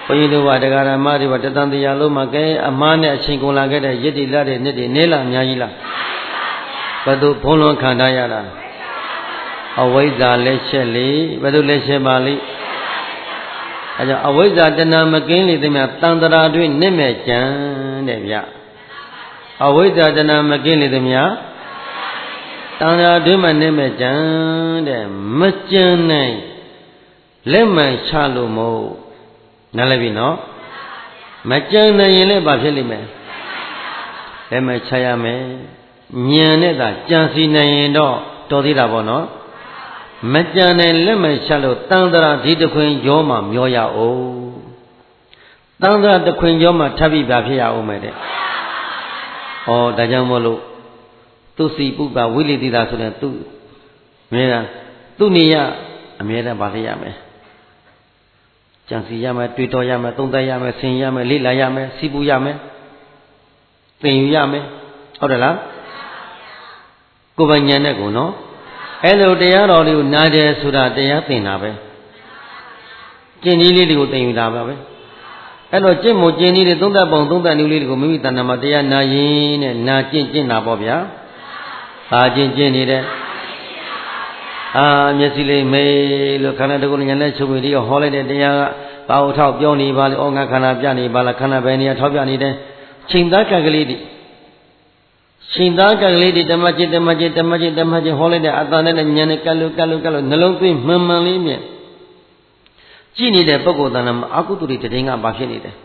ဘုန်းကြီးတို့ကတရားဓမ္မတွေတသံတရားလုံးမှာကဲအမှားနဲ့အချိန်ကုန်လာခဲ့တဲ့ရစ်တီလာတဲ့နှစ်တွေနေလားအများကြီးလားဘယ်သူဘုံလုံးခံထားရတာအဝိဇ္ဇာလက်ချက်လေဘယ်သူလက်ချက်ပါလိအဲကြောင့်အဝိဇ္ဇာတဏမကင်းလေသည်များတန်တရာတွင်နစ်မဲ့ကြံတဲ့ဗျအဝိဇ္ဇာတဏမကင်းလေသည်များတန်တရာတွင်မှနစ်မဲ့ကြံတဲ့မကြံနိုင်လက်မှန်ချလို့မဟုတ်နားလည်ပြီနော်မကြံနိုင်ရင်လည်းဘာဖြစ်လိမ့်မယ်လက်မှန်ချရမယ်ဉာဏ်နဲ့သာကြံစီနိုင်ရင်တော့တော်သေးတာပေါ့နော်မကြံနိုင်လက်မှန်ချလို့တန်တရာဒီတခွင်ရောမှမျောရအောင်တန်တရာတခွင်ရောမှထပ်ပြီးပါဖြစ်ရအောင်မယ်တဲ့ဟောဒါကြောင့်မို့လို့သူစီပုပ္ပဝိလိတိတာဆိုတဲ့သူအမြဲတမ်းသူနေရအမြဲတမ်းပါလိုက်ရမယ်ကြံစီရမယ်တွေ့တော်ရမယ်သုံးသပ်ရမယ်ဆင်ရမယ်လေ့လာရမယ်စီးပူးရမယ်သင်ယူရမယ်ဟုတ်တယ်လားကိုယ်ပိုင်ဉာဏ်နဲ့ကိုနော်အဲ့လိုတရားတော်တွေကိုနားတယ်ဆိုတာတရားသင်တာပဲကျင့်နည်းလေးတွေကိုသင်ယူတာပါပဲအဲ့တော့ကျင့်မို့ကျင့်နည်းတွေသုံးသပ်ပုံသုံးသပ်နည်းလေးတွေကိုမိမိတဏ္ဍာမှာတရားနာရင်နဲ့နာကျင့်တာပေါ့ဗျာဘာကျင့်နေတယ်မျက်စိလေးမေးလို့ခန္ဓာတကုဉာဏ်နဲ့ချုပ်ပြီးတော့ဟောလိုက်တဲ့တရားကဘာလို့ထောက်ပြောနေပါလဲဩငါခန္ဓာပြနေပါလားခန္ဓာပဲနေရာထောက်ပြနေတယ်ချိန်သားကံကလေးတွေချိန်သားကံကလေးတွေဓမ္မจิตဟောလိုက်တဲ့အတ္တနဲ့ဉာဏ်နဲ့ကပ်လို့နှလုံးသွင်းမှန်လေးမြင်ကြည့်နေတဲ့ပုဂ္ဂိုလ်တဏ္ဍာမှာအကုသိုလ်တွေတည်ငါဘာဖြစ်နေတယ်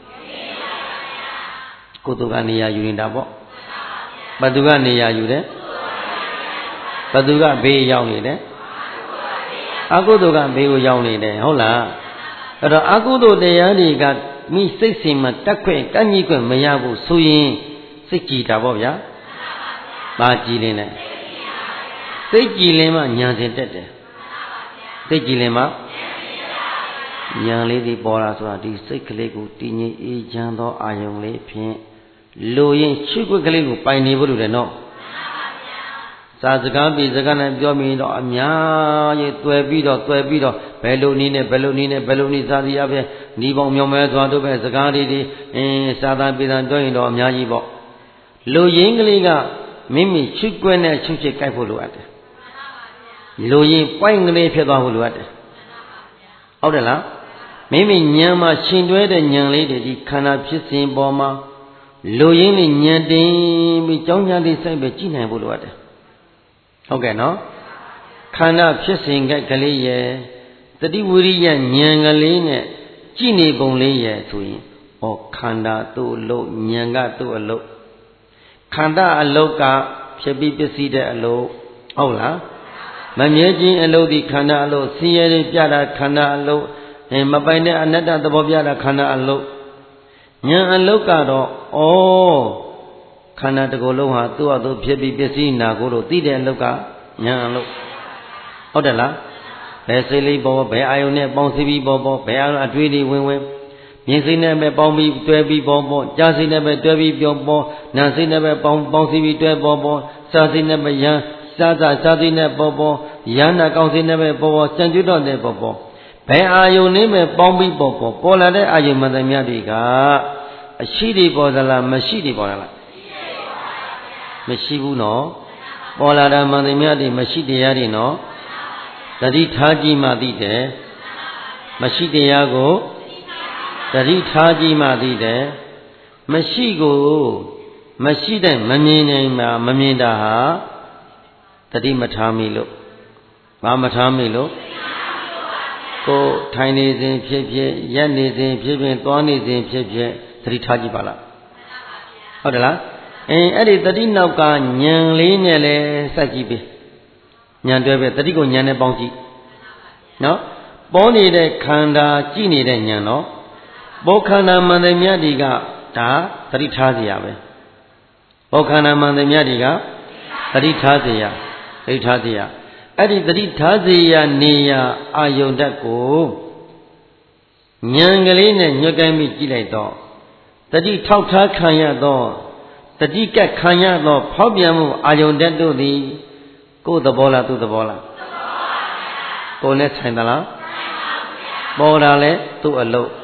ကုသိုလ်ကနေရာယူနေတာပေါ့ဘသူကနေရာယူတယ်ဘသူကဘေးရောက်နေတယ်အကုသိုလ်ကဘေးကိုရောက်နေတယ်ဟုတ်လားအဲ့တော့အကုသိုလ်တရားတွေကမိစိတ်စဉ်မှာတက်ခွင့်ကန့်ညှိခွင့်မရဘူးဆိုရင်စိတ်ကြည်တာပေါ့ဗျာဘာကြည်လင်းလဲစိတ်ကြည်လင်းမှဉာဏ်စဉ်တက်တယ်စိတ်ကြည်လင်းမှဉာဏ်လေးဒီပေါ်လာဆိုတာဒီစိတ်ကလေးကိုတည်ငြိမ်အေးချမ်းသောအာယုံလေးဖြင့်လိုရင်ချွတ်ခွက်ကလေးကိုပိုင်နေဖို့လိုတယ်နော်စာစကားပြီးစကားနဲ့ပြောမိတော့အများကြီးတွယ်ပြီးတော့ဘယ်လိုနည်းနဲ့ဘယ်လိုနည်းစာစီအပြင်ဤပေါင်းမြောင်မဲသွားတို့ပဲစကားတွေစာသားပြည်သားပြောရင်တော့အများကြီးပေါ့လူရင်းကလေးကမိမိချွတ်ကွက်နဲ့ချွတ်ချစ်ကြိုက်ဖို့လိုအပ်တယ်လူရင်းပွိုင်းကလေးဖြစ်သွားဖို့လိုအပ်တယ်ဟုတ်တယ်လားမိမိဉာဏ်မှာရှင်တွဲတဲ့ဉာဏ်လေးတွေဒီခန္ဓာဖြစ်စဉ်ပေါ်မှာလူရင်းနဲ့ဉာဏ်တင်ပြီးကြောင်းညာလေးစိုက်ပဲကြည့်နိုင်ဖို့လိုအပ်တယ်ဟုတ်ကဲ့နော်ခန္ဓာဖြစ်စဉ်ကလေးရဲ့တတိဝိရိယဉာဏ်ကလေးနဲ့ကြည့်နေပုံလေးရဲ့ဆိုရင်ခန္ဓာသူ့အလုပ်ဉာဏ်ကသူ့အလုပ်ခန္ဓာအလုပ်ကဖြစ်ပြီးပစ္စည်းတဲ့အလုပ်ဟုတ်လားမမြဲခြင်းအလုပ်ဒီခန္ဓာအလုပ်ဆင်းရဲတွေပြတာခန္ဓာအလုပ်မပိုင်တဲ့အနတ္တသဘောပြတာခန္ဓာအလုပ်ဉာဏ်အလုပ်ကတော့ခန္ဓာတစ်ခုလုံးဟာသူ့အတူဖြစ်ပြီးပစ္စည်းနာကိုလို့သိတဲ့အလုပ်ကဉာဏ်အလုပ်ဟုတ်တယ်လားဘယ်စိတ်လေးပေါ်ဘယ်အာယုန်နဲ့ပေါင်းစည်းပြီးပေါ်ဘယ်အာယုန်အတွေ့အဝင်မြင်စိတ်နဲ့ပဲပေါင်းပြီးတွဲပြီးပေါ်ကြားစိတ်နဲ့ပဲတွဲပြီးပြောပေါ်နာစိတ်နဲ့ပဲပေါင်းစည်းပြီးတွဲပေါ်စားစိတ်နဲ့ပဲယံစားစိတ်နဲ့ပေါ်ယန္နာကောင်းစိတ်နဲ့ပဲပေါ်စံကျွတ်တော့တဲ့ပေါ်ဘယ်အာယုန်နဲ့ပဲပေါင်းပြီးပေါ်လာတဲ့အာယုန်မှန်သမျှတွေကအရှိတွေပေါ်သလားမရှိတွေပေါ်လားမရှိဘူးနော်ပေါ်လာတာမှန်သမျှတွေမရှိတရားတွေနော်တတိထားကြည့်မှသိတယ်မရှိတရားကိုတတိထားကြည့်မှသိတယ်မရှိကိုမရှိတဲ့မမြင်နိုင်မှာမမြင်တာဟာတတိမထားမိလို့ဘာမထားမိလို့ကိုထိုင်နေစဉ်ဖြစ်ရက်နေစဉ်ဖြစ်သွားနေစဉ်ဖြစ်တတိထားကြည့်ပါလားဟုတ်တယ်လားအဲ့ဒီတတိနောက်ကဉာဏ်လေးနဲ့လဲစက်ကြည့်ပြီဉာဏ်တွဲပဲတတိကိုဉာဏ်နဲ့ပေါင်းကြည့်နော်ပေါ်နေတဲ့ခန္ဓာကြည့်နေတဲ့ဉာဏ်နော်ဘောခန္ဓာမှန်တယ်မြတ်ဒီကဒါတတိထားစီရပဲဘောခန္ဓာမှန်တယ်မြတ်ဒီကတတိထားစီရအဲ့ဒီတတိထားစီရနေရအာယုန်ဓာတ်ကိုဉာဏ်ကလေးနဲ့ညွှတ်ကိုင်းပြီးကြည့်လိုက်တော့တတိထောက်ထားခံရတော့တတိကခံရသောဖောက်ပြန်မှုအာယုန်ဓာတ်တို့သည်ကိုယ်သဘောလားသူ့သဘောလားကိုယ်နဲ့ဆိုင်သလားပေါ်တာလဲသူ့အလုပ်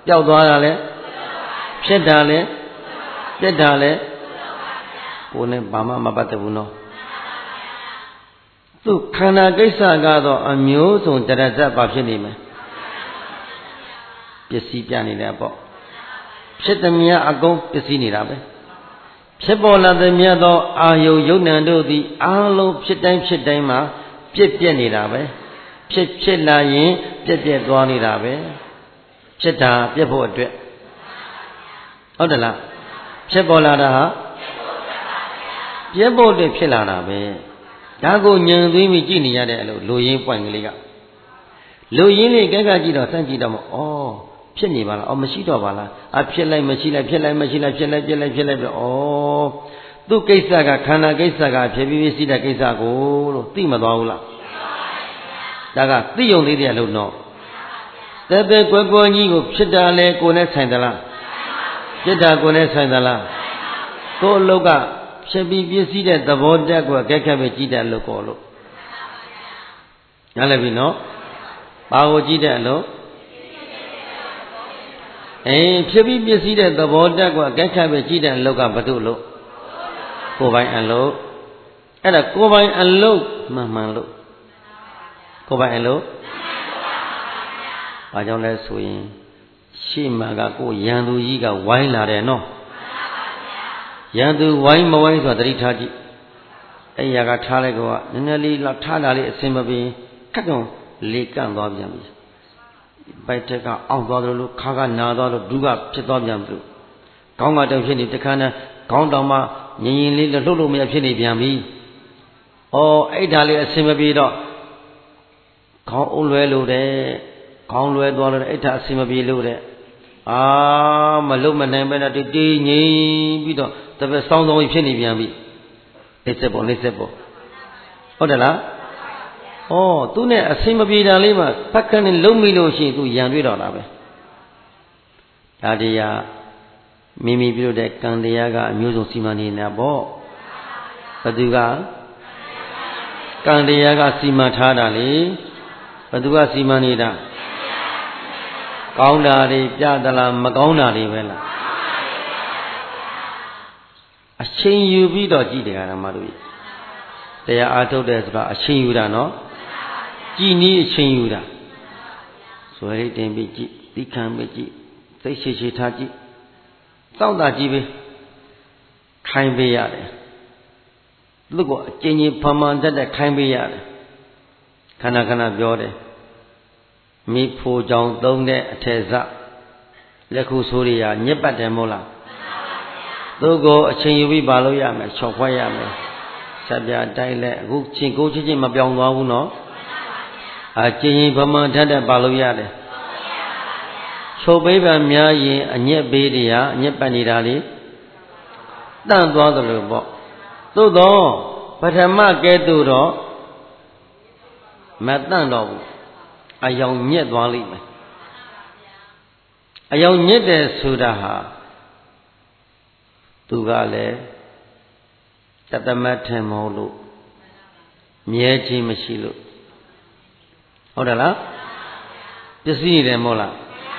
ပျောက်သွားတာလဲဖြစ်တာလဲပြက်တာလဲကိုယ်နဲ့ဘာမှမပတ်သက်ဘူးနော်သူခန္ဓာကိစ္စကတော့အမျိုးစုံတရဇတ်ပါဖြစ်နေမယ်ပစ္စည်းပြနေတယ်ပေါ့ဖြစ်သည်များအကုန်ပစ္စည်းနေတာပဲဖြစ်ပေါ်လာသည်များသောအာယုယုတ်နံတို့သည်အားလုံးဖြစ်တိုင်းဖြစ်တိုင်းမှာပြက်ပြက်နေတာပဲဖြစ်လာရင်ပြက်ပြက်သွားနေတာပဲဖြစ်တာပြက်ဖို့အတွက်ဟုတ်တယ်လားဖြစ်ပေါ်လာတာဟာပြက်ဖို့အတွက်ဖြစ်လာတာပဲဒါကိုဉာဏ်သွင်းပြီးကြည့်နေရတဲ့အလို့လူရင်းပွိုင်ကလေးကလူရင်းလေးကဲကကြည့်တော့စမ်းကြည့်တော့ဩဖြစ်နေပါလားဩမရှိတော့ပါလားဖြစ်လိုက်မရှိလိုက်ဖြစ်လိုက်မရှိလိုက်ဖြစ်လိုက်ပြီးဩသူ့ကိစ္စကခန္ဓာကိစ္စကဖြစ်ပြီးရှိတဲ့ကိစ္စကိုလို့သိမသွားဘူးလားဒါကသိယုံသေးတယ်လို့တော့တဲတဲကွယ်ကွယ်ကြီးကိုဖြစ်တာလဲကိုယ်နဲ့ဆိုင်သလားဖြစ်တာကိုယ်နဲ့ဆိုင်သလားကိုယ်အလုပ်ကဖြစ်ပြီးပြည့်စည်တဲ့သဘောတက်ကိုအကဲခတ်ပဲကြည့်တယ်လို့ခေါ်လို့နားလည်ပြီနော်ဘာကိုကြည့်တယ်လို့ဖြစ်ပြီးပြည့်စည်တဲ့သဘောတက်ကိုအကဲခတ်ပဲကြည့်တဲ့အလုပ်ကဘာလို့လို့ကိုယ်ပိုင်အလုပ်အဲ့ဒါကိုယ်ပိုင်အလုပ်မှန်လို့ကိုယ်ပိုင်အလုပ်ဘာကြောင့်လဲဆိုရင်ရှေ့မှာကကိုယ်ရန်သူကြီးကဝိုင်းလာတယ်နော်ရန်သူဝိုင်းမဝိုင်းဆိုတာသတိထားကြည့်အဲ့ရကထားလိုက်တော့နည်းနည်းလေးလောက်ထားတာလေးအစင်မပြေခက်တော့လေကန့်သွားပြန်ပြီပိုက်တက်ကအောင့်သွားတယ်လို့ခါကနာသွားလို့ဒုကဖြစ်သွားပြန်ပြီလို့ခေါင်းကတောင်ဖြစ်နေတခါနဲ့ခေါင်းတောင်မှငင်လေးလှုပ်လို့မရဖြစ်နေပြန်ပြီအဲ့ဒါလေးအစင်မပြေတော့ခေါင်းအုံးလွဲလို့တဲ့ခေါင်းလွဲသွားလို့အဲ့ဒါအစင်မပြေလို့တဲ့မလုံးမနိုင်ပဲနဲ့တေးငိမ့်ပြီးတော့တပည့်စောင်းစောင်းဖြစ်နေပြန်ပြီနေစက်ပေါ့ဟုတ်တယ်လားသူနဲ့အစင်မပြေတာလေးမှဖက်ခနဲ့လုံးမိလို့ရှိရင်သူရံတွေ့တော့တာပဲဒါတရားမိမိပြုတဲ့ကံတရားကအမျိုးစုံစီမံနေတာပေါ့ဘသူကကံတရားကစီမံထားတာလေဘသူကစီမံနေတာကောင်းတာတွေပြသလားမကောင်းတာတွေပဲလားအချိန်ယူပြီးတော့ကြည့်တယ်ဓမ္မတို့တရားအားထုတ်တယ်ဆိုတာအချိန်ယူတာနော်ကြည်နည်းအချိန်ယူတာဇွဲရိတ်တင်ပြီးကြည့်သိခံပြီးကြည့်သိရှိထားကြည့်စောင့်တာကြည့်ပြီးခိုင်းပေးရတယ်သူ့ကိုအကျဉ်းချင်းဖန်မှန်တတ်တဲ့ခိုင်းပေးရတယ်ခဏခဏပြောတယ်မိဖို့ကြောင့်သုံးတဲ့အထက်စလက်ခုဆိုးရညစ်ပတ်တယ်မို့လားသူ့ကိုအချိန်ယူပြီးပါလို့ရမယ်ချော်ခွက်ရမယ်ဆက်ပြတိုက်လက်အခုချင်းကိုချင်းမပြောင်းသွားဘူးနော်အကျဉ်းဗမာထက်တဲ့ပါလို့ရတယ်ချုပ်ပိပံများရင်အညက်ပေးတရားအညက်ပတ်နေတာလေတန့်သွားသလိုပေါ့သို့တော့ပထမကဲသို့တော့မတန့်တော့ဘူးအယောင်ညက်သွားလိမ့်မယ်အယောင်ညက်တယ်ဆိုတာဟာသူကလည်းတသမတ်ထင်မဟုတ်လို့မြဲခြင်းမရှိလို့ဟုတ်တယ်လားပစ္စည်းနေတယ်မဟုတ်လား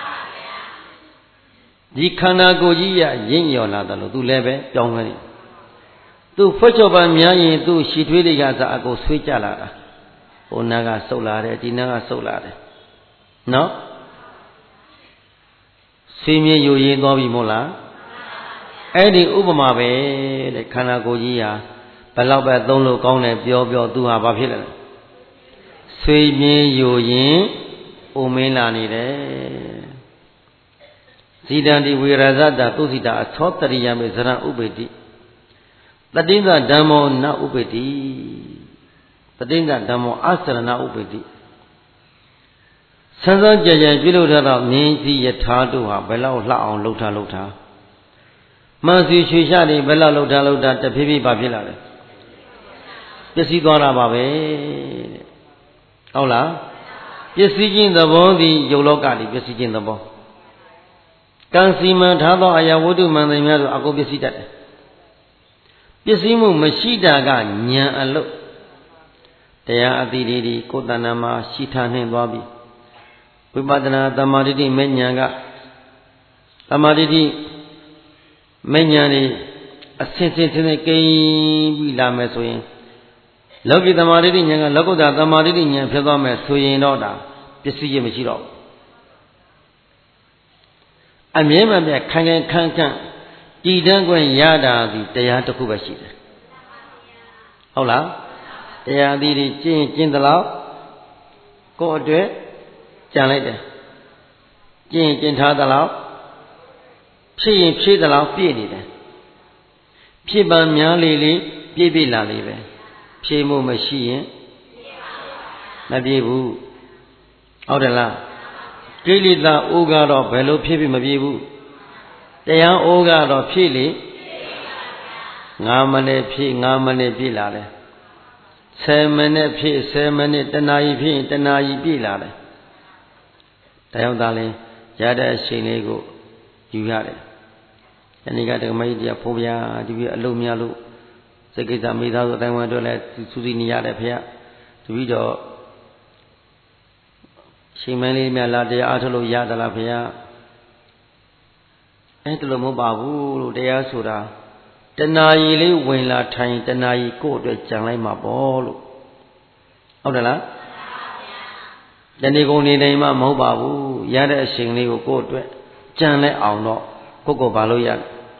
ဒီခန္ဓာကိုယ်ကြီးရရင့်ရော်လာတယ်လို့သူလည်းပဲပြောင်းနေသူဖွက်ချော်ပံများရင်သူရှီထွေးတွေကစားအကုန်ဆွေးကြလာတာဟိုနာကဆုတ်လာတယ်ဒီနာကဆုတ်လာတယ်နော်ဆွေးမြေယူရင်သွားပြီမို့လားအဲ့ဒီဥပမာပဲတဲ့ခန္ဓာကိုယ်ကြီးဟာဘယ်လောက်ပဲသုံးလို့ကောင်းတယ်ပြောသူဟာဘာဖြစ်လဲဆွေးမြေယူရင်အိုမင်းလာနေတယ်ဇိတံတိဝေရဇတသုစိတာအသောတရိယမေဇရဥပေတိတတိသဓမ္မောနဥပေတိတတိသဓမ္မောအစရဏဥပေတိဆန်းဆန်းကြဲကြဲပြုလုပ်တော့မြင်းစီယထာတို့ဟာဘယ်လောက်လှအောင်လှုပ်ထားမှန်စီရွှေရှာတွေဘယ်လောက်လှုပ်ထားတဖြည်းဖြည်းပါဖြစ်လာတယ်ပျက်စီးသွားတာပါပဲဟုတ်လားပျက်စီးခြင်းသဘောသည်ယုတ်လောကသည်ပျက်စီးခြင်းသဘောကံစီမံထားသောအရာဝတ္ထုမှန်တယ်များဆိုအကုန်ပျက်စီးတတ်တယ်ပျက်စီးမှုမရှိတာကဉာဏ်အလုပ်တရားအတိတွေကိုယ်တဏ္ဍာမှာရှိထားနှင်းသွားပြီဝိပဿနာသမာဓိမဲ့ဉာဏ်ကတမာတိတိမဉ္ဇဉ်နေအစင်စင်ကိန်းပြီးလာမယ်ဆိုရင်လောကီတမာတိတိဉာဏ်ကလောကုတ္တရာတမာတိတိဉာဏ်ဖြစ်သွားမယ်ဆိုရင်တော့ဒါပစ္စည်းချင်းမရှိတော့ဘူးအမြဲမပြတ်ခိုင်ခိုင်ခန့်ခန့်တည်တံ့ခွင့်ရတာဒီတရားတစ်ခုပဲရှိတယ်ဟုတ်လားတရားသီးတွေကျင့်သလောက်ကိုယ့်အတွက်ကြံလိုက်တယ်ကျင့်ထားသလောက်ဖြစ်ရင်ဖြည့်သလောက်ပြည့်နေတယ်ဖြစ်ပန်းများလေပြည့်လာလေပဲဖြည့်မှုမရှိရင်မပြည့်ဘူးဟုတ်တယ်လားကိလေသာအိုးကတော့ဘယ်လိုဖြည့်ပြီးမပြည့်ဘူးတရားအိုးကတော့ဖြည့်လေ9မိနစ်ဖြည့်9မိနစ်ပြည့်လာတယ်10မိနစ်ဖြည့်10မိနစ်တနာရီဖြည့်တနာရီပြည့်လာတယ်တရားသားလင်းရတဲ့အချိန်လေးကိုယူရတယ်ဒီနေ့ကဓမ္မကြီးတရားဖုံးပြဒီပြီးအလုံးများလို့စိတ်ကိစ္စမိသားစုအတိုင်းဝန်းအတွက်လည်းစူးစီးနေရတယ်ဖေ။တပည့်တော်ရှင်မင်းလေးများလာတရားအားထုတ်လို့ရသလားဖေ။အဲ့ဒါလို့မဟုတ်ပါဘူးလို့တရားဆိုတာတဏှာကြီးလေးဝင်လာထိုင်တဏှာကြီးကိုယ့်အတွက်ကြံလိုက်မှာပေါ့လို့ဟုတ်တယ်လား။တဏှာကုန်နေတိုင်းမှမဟုတ်ပါဘူးရတဲ့အချိန်လေးကိုကိုယ့်အတွက်ကြံလဲအောင်တော့ကိုဘာလို့ရ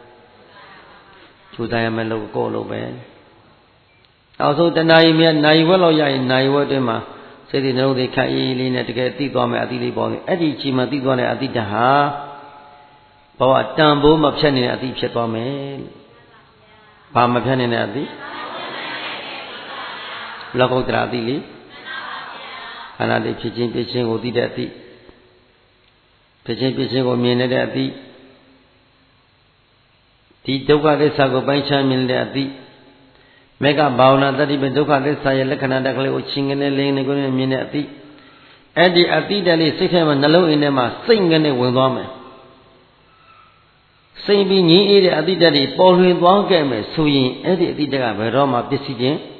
ကျူတိုင်းရမယ်လို့ကိုလို့ပဲနောက်ဆုံးတဏှာကြီးမြတ်နိုင်ဝက်လောက်ရရင်နိုင်ဝက်တွင်မှာစိတ်တွေနှလုံးတွေခန့်အေးလေးနဲ့တကယ်သိသွားမယ်အတိလေးပေါ်နေအဲ့ဒီအချိန်မှာသိသွားတဲ့အတိတဟာဘောတန်ဖိုးမဖြတ်နေတဲ့အတိဖြစ်သွားမယ်ဘာမဖြတ်နေတဲ့အတိလောကုတ္တရာအတိလေခန္ဓာတွေဖြစ်ခြင်းပြခြင်းကိုသိတဲ့အတိဖြစ်ခြင်းပြခြင်းကိုမြင်နေတဲ့အတိဒီဒုက္ခသစ္စာကိုပိုင်းခြားမြင်တဲ့အသည့်မေကဘာဝနာတတိပဒုက္ခသစ္စာရဲ့လက္ခဏာတက်ကလေးကိုချင်းကနေလင်းနေကိုမြင်တဲ့အသည့်အဲ့ဒီအသည့်တလေးစိတ်ထဲမှာနှလုံးအင်းထဲမှာစိတ်ငနဲ့ဝင်သွားမယ်စိတ်ပြီးငြင်းအေးတဲ့အသည့်တလေးပေါ်လွင်သွားခဲ့မယ်ဆိုရင်အဲ့ဒီအသည့်တက်ကဘယ်တော့မှပစ္စည်းချင်း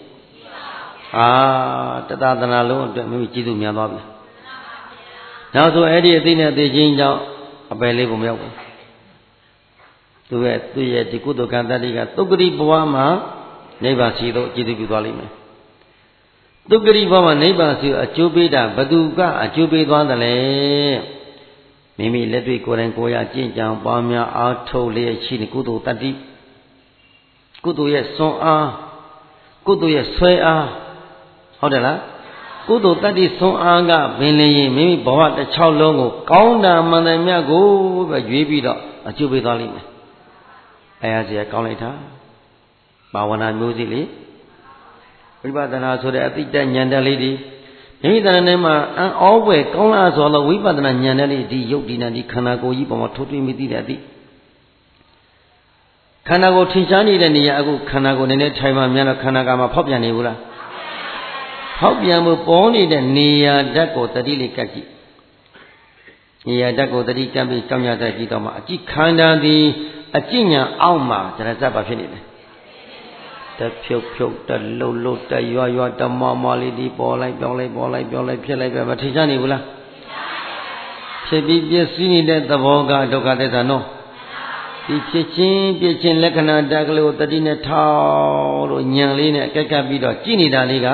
တတသနာလုံးအတွက်မိမိကျေးဇူးများသွားပြီနောက်ဆိုအဲ့ဒီအသည့်နဲ့သိချင်းကြောင့်အပယ်လေးကိုမရောက်ဘူးသူရဲ့ဒီကုသိုလ်ကံတတိကသုက္ကတိဘဝမှာနိဗ္ဗာန်ရှိတော့အကျိုးပြုသွားလိမ့်မယ်သုက္ကတိဘဝမှာနိဗ္ဗာန်ရှိအကျိုးပေးတာဘသူကအကျိုးပေးသွားတယ်လဲမိမိလက်တွေ့ကိုယ်တိုင်ကိုယ်ရကျင့်ကြံပွားများအားထုတ်လျက်ရှိနေကုသိုလ်တတိကုသိုလ်ရဲ့စွမ်းအားကုသိုလ်ရဲ့ဆွဲအားဟုတ်တယ်လားကုသိုလ်တတိစွမ်းအားကပင်လျင်မိမိဘဝတစ်ချောင်းလုံးကိုကောင်းတာမှန်တယ်မြတ်ကိုပဲရွေးပြီးတော့အကျိုးပေးသွားလိမ့်မယ်အဲ့ဒါစီကောင်းလိုက်တာဘာဝနာမျိုးစီလေဝိပဿနာဆိုတဲ့အတိတ်ဉာဏ်တက်လေးဒီမိမိတဏ္ဍာထဲမှာအံ့ဩဖွယ်ကောင်းလားဆိုတော့ဝိပဿနာဉာဏ်တက်လေးဒီယုတ်ဒီနာဒီခန္ဓာကိုယ်ကြီးပေါ်မှာထိုးထွင်းမိသိတဲ့အတိခန္ဓာကိုယ်ထင်ရှားနေတဲ့နေရာအခုခန္ဓာကိုယ်နည်းနည်းထိုင်မှများတော့ခန္ဓာကမှာဖောက်ပြန်နေဘူးလားဖောက်ပြန်မှုပေါ်နေတဲ့နေရာဓာတ်ကိုတတိလေးကတ်ကြည့်နေရာဓာတ်ကိုတတိကပ်ပြီးကြောင်းရတဲ့ကြည့်တော့မှအကြည့်ခန္ဓာသည်အကျင့်ညာအောက်မှာဇရဇတ်ပါဖြစ်နေတယ်တဖြုတ်ဖြုတ်တလှုပ်လှုပ်တရွရွတမောမောလေးဒီပေါ်လိုက်ပြောင်းလိုက်ပေါ်လိုက်ပြောင်းလိုက်ဖြစ်လိုက်ပဲမထင်ရှားနေဘူးလားဖြစ်ပြီးပြည့်စည်နေတဲ့သဘောကဒုက္ခသစ္စာနော်ဒီဖြစ်ချင်းပြည့်ချင်းလက္ခဏာတက်ကလေးကိုတတိနဲ့ထောက်လို့ညံလေးနဲ့အကက်ကပ်ပြီးတော့ကြည့်နေတာလေးက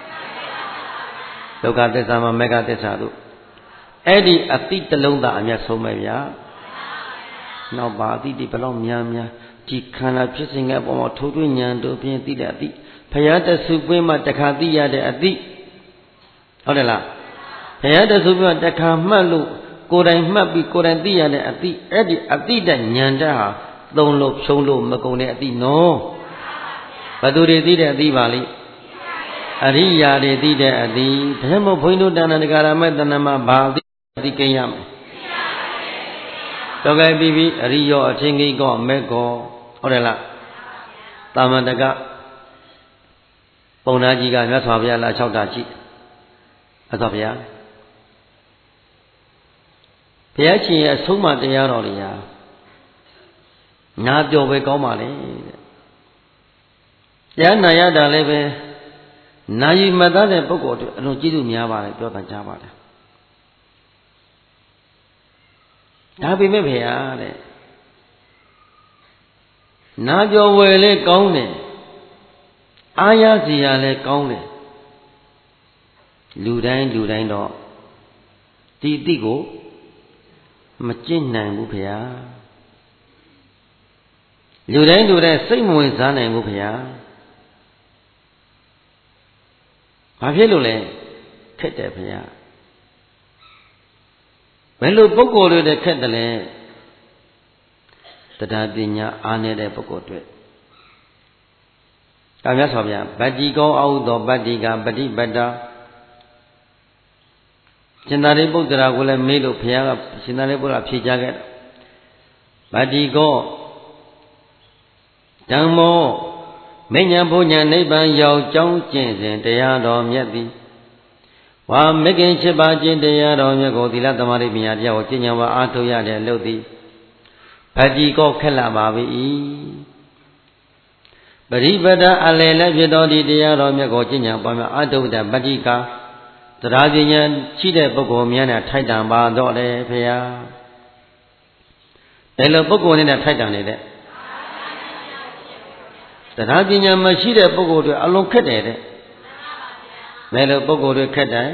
ဒုက္ခသစ္စာမှာမေဃသစ္စာတို့အဲ့ဒီအတိတလုံးသားအမျက်ဆုံးပဲဗျာနောက်ပါအတိတိဘလောက်များဒီခန္ဓာဖြစ်စဉ်ကအပေါ်မှာထိုးထွင်းဉာဏ်တို့ဖြင့်သိတဲ့အတိဘုရားတဆူပွင့်မှတခါသိရတဲ့အတိဟုတ်တယ်လားဘုရားတဆူပွင့်တခါမှတ်လို့ကိုယ်တိုင်မှတ်ပြီးကိုယ်တိုင်သိရတဲ့အတိအဲ့ဒီအတိတဉာဏ်တဟာသုံးလို့ဖြုံးလို့မကုန်တဲ့အတိနော်ဘသူတွေသိတဲ့အတိပါလိအရိယာတွေသိတဲ့အတိဒါမှမဟုတ်ဘုန်းကြီးတို့တဏ္ဍာကာရမဲ့တဏ္ဍမှာဘာသိကိန်းရမယ်တော့ကဲပြီးအရိယောအထင်ကြီးကောမဲ့ကောဟုတ်တယ်လားတာမန်တကပုံနာကြီးကမြတ်စွာဘုရားလာ6တာကြည့်မြတ်စွာဘုရားဘုရားရှင်ရဲ့အဆုံးအမတရားတော်တွေဟာနာပြောပဲကောင်းပါလေတဲ့တရားနာရတာလည်းပဲနာယီမသားတဲ့ပုဂ္ဂိုလ်တို့အလုံးကျေးဇူးများပါတယ်ပြောတာကြားပါတယ်ဒါပေမဲ့ဖေဟာတဲ့နာကြော်ဝယ်လဲကောင်းတယ်အာရစီရလဲကောင်းတယ်လူတိုင်းတော့ဒီအတိကိုမကျင့်နိုင်ဘူးဖေဟာလူတိုင်းစိတ်မဝင်စားနိုင်ဘူးဖေဟာဘာဖြစ်လို့လဲခက်တယ်ဖေဟာဘယ်လိုပုဂ္ဂိုလ်တွေတဲ့ခက်တယ်လဲတရားပညာအားနေတဲ့ပုဂ္ဂိုလ်တွေဒါမြတ်စွာဘုရားဗတ္တိကောအာဟုသောဗတ္တိကပฏิပတ္တာရှင်သာရိပုတ္တရာကိုလည်းမေးလို့ဘုရားကရှင်သာရိပုတ္တရာဖြေချခဲ့တယ်ဗတ္တိကောဓမ္မောမဉ္ဇဉ်ဘုံညာနိဗ္ဗာန်ရောက်ကြောင်းကျင့်စဉ်တရားတော်မြတ်သည်ဝါမဂ္ဂင်7ပါးကျင့်တရားတော်မြတ်ကိုသီလသမာဓိပညာတရားကိုကျင့်ကြံဝါအားထုတ်ရတဲ့လို့သည်ဗတ္တိကောခက်လာပါပြီပရိပဒအလယ်လည်းဖြစ်တော်ဒီတရားတော်မြတ်ကိုကျင့်ကြံပွားများအားထုတ်တဲ့ပဋိကာတရားပညာရှိတဲ့ပုဂ္ဂိုလ်များနဲ့ထိုက်တန်ပါတော့လေဖေယဘယ်လိုပုဂ္ဂိုလ်နဲ့ထိုက်တန်နေတဲ့တရားပညာမရှိတဲ့ပုဂ္ဂိုလ်တွေအလုံးခက်တယ်တဲ့ဘယ်လိုပုဂ္ဂိုလ်တွေခက်တယ်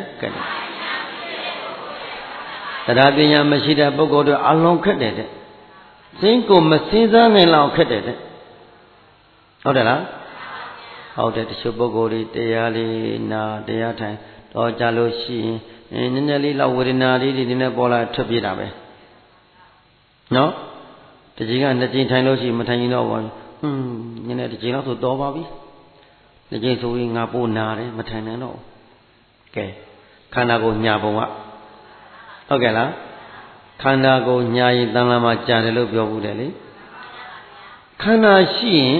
တရားပညာမရှိတဲ့ပုဂ္ဂိုလ်တွေအလုံးခက်တယ်တဲ့စိတ်ကိုမစင်စားနိုင်လောက်ခက်တယ်တဲ့ဟုတ်တယ်လားဟုတ်တယ်တချို့ပုဂ္ဂိုလ်တွေတရားလေးနာတရားထိုင်တော့ကြလို့ရှိရင်နည်းနည်းလေးလောက်ဝေဒနာလေးတွေနည်းနည်းပေါ်လာထွက်ပြေးတာပဲနော်တကြီးကနှစ်ကြိမ်ထိုင်လို့ရှိရင်မထိုင်ရင်တော့နည်းနည်းတစ်ကြိမ်လောက်ဆိုတော်ပါပြီတစ်ကြိမ်ဆိုရင်ငါပို့နာတယ်မထိုင်နိုင်တော့ကဲခန္ဓာကိုယ်ညာပုံကဟုတ်ကဲ့လားခန္ဓာကိုယ်ညာရင်တန်လာမှာကြာတယ်လို့ပြောဘူးတယ်လေခန္ဓာရှိရင်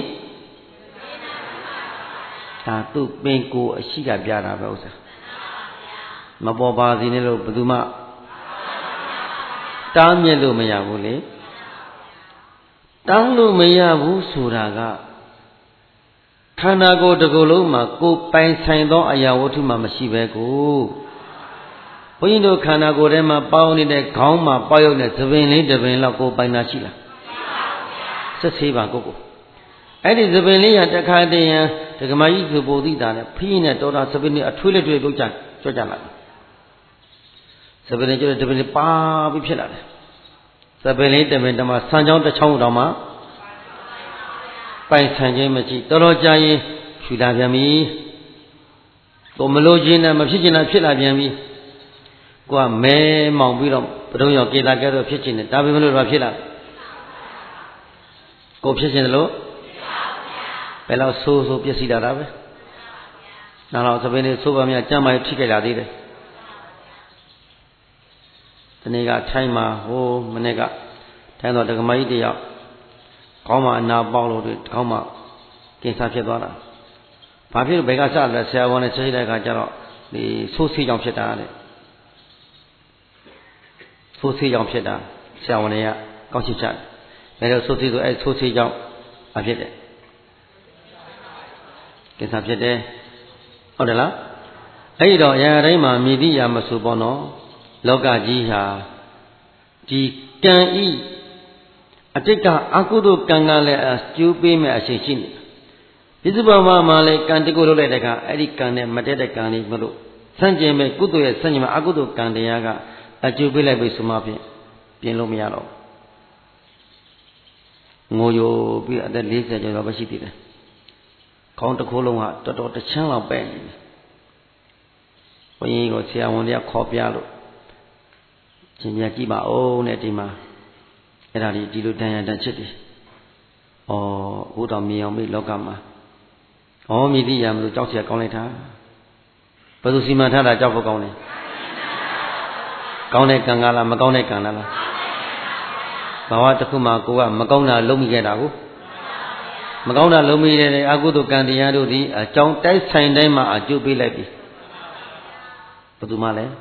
ဒါသူ့ပင်ကိုယ်အရှိကပြတာပဲဥစ္စာမပေါ်ပါစေနဲ့လို့ဘယ်သူမှတားမြစ်လို့မရဘူးလေတောင်းလို့မရဘူးဆိုတာကခန္ဓာကိုယ်တစ်ခုလုံးမှာကိုယ်ပိုင်ဆိုင်သောအရာဝတ္ထုမှမရှိပဲကိုဘုန်းကြီးတို့ခန္ဓာကိုယ်ထဲမှာပေါင်းနေတဲ့ခေါင်းမှာပေါက်ရောက်တဲ့သပင်လေးတစ်ပင်လောက်ကိုယ်ပိုင်တာရှိလားဆက်ဆေးပါကိုအဲ့ဒီသပင်လေးရတခါတည်းရန်ဒကမကြီးသူပိုသိတာနဲ့ဖီးနဲ့တော်တာသပင်လေးအထွေးလက်တွေလုပ်ကြကြွကြလာတယ်သပင်လေးကျတော့သပင်လေးပါပြီးဖြစ်လာတယ်သပင်လေးတစ်ပင်တမှာဆံချောင်းတစ်ချောင်းတောင်မှပိုင်ဆိုင်ခြင်းမရှိတော်တော်ကြာရင်ဖြူလာပြန်ပြီကိုမလို့ခြင်းနဲ့မဖြစ်ခြင်းနဲ့ဖြစ်လာပြန်ပြီကိုကမဲမောင်ပြီးတော့ဘုံရောကေတာကဲတော့ဖြစ်ခြင်းနဲ့ဒါပေမဲ့လို့တော့ဖြစ်လာကိုဖြစ်ခြင်းလို့ဘယ်လောက်ဆိုးဆိုးပြည့်စည်လာတာပဲနောက်တော့သပင်းလေးဆိုးပါများကြမ်းမှဖြစ်ခဲ့လာသေးတယ်ဒီနေ့ကထိုင်းမှာဟိုမနေ့ကထိုင်းတော့ဒကမကြီးတယောက်ခေါင်းမှာအနာပေါက်လို့ခေါင်းမှာကင်ဆာဖြစ်သွားတာဘာဖြစ်လို့ဘယ်ကစလဲဆရာဝန်နဲ့ဆက်လိုက်တဲ့အခါကျတော့ဒီဆိုးဆေးကြောင့်ဖြစ်တာတဲ့ဆိုးဆေးကြောင့်ဖြစ်တာဆရာဝန်တွေကကောက်ချက်ချတယ်ဒါတော့ဆိုးဆေးဆိုဆိုးဆေးကြောင့်ဘာဖြစ်တယ်ကင်ဆာဖြစ်တယ်ဟုတ်တယ်လားအဲ့ဒီတော့အရာတိုင်းမှာမြည်သည့်အရာမဆိုပေါ့နော်လောကကြီးဟာဒီကံဤအတိတ်ကအကုသိုလ်ကံကလည်းအကျိုးပေးမဲ့အရှိရှိနေပြစ္ဆုတ်ဘဝမှာလည်းကံတကူလုပ်လိုက်တဲ့အခါအဲ့ဒီကံနဲ့မတည့်တဲ့ကံလေးမလို့ဆန့်ကျင်မဲ့ကုသိုလ်ရဲ့ဆန့်ကျင်မဲ့အကုသိုလ်ကံတရားကအကျိုးပေးလိုက်ပြီဆိုမှဖြင့်ပြင်လို့မရတော့ငိုယိုပြီးအသက်40ကျော်တော့ပဲရှိသေးတယ်ခေါင်းတစ်ခုလုံးကတော်တော်တချမ်းလောက်ပဲ့နေတယ်ဘုန်းကြီးကိုဆရာဝန်တွေကခေါ်ပြလို့ရှင်မြတ်ကြည့်ပါဦးနဲ့ဒီမှာအဲ့ဒါဒီလိုတန်ရတန်ချစ်တယ်ဩဘုတော်မြင်အောင်မေးလောကမှာဩမြည်သည့်ရမလို့ကြောက်เสียကောင်းလိုက်တာဘယ်သူစီမံထားတာကြောက်ဖို့ကောင်းတယ်ကောင်းတဲ့ကံကလားမကောင်းတဲ့ကံလားဘာဝတစ်ခုမှကိုကမကောင်းတာလုံးမိခဲ့တာကိုမကောင်းတာလုံးမိတဲ့အကုသိုလ်ကံတရားတို့သည်အကြောင်းတိုက်ဆိုင်တိုင်းမှာအကျိုးပေးလိုက်ပြီဘယ်သူမှလဲ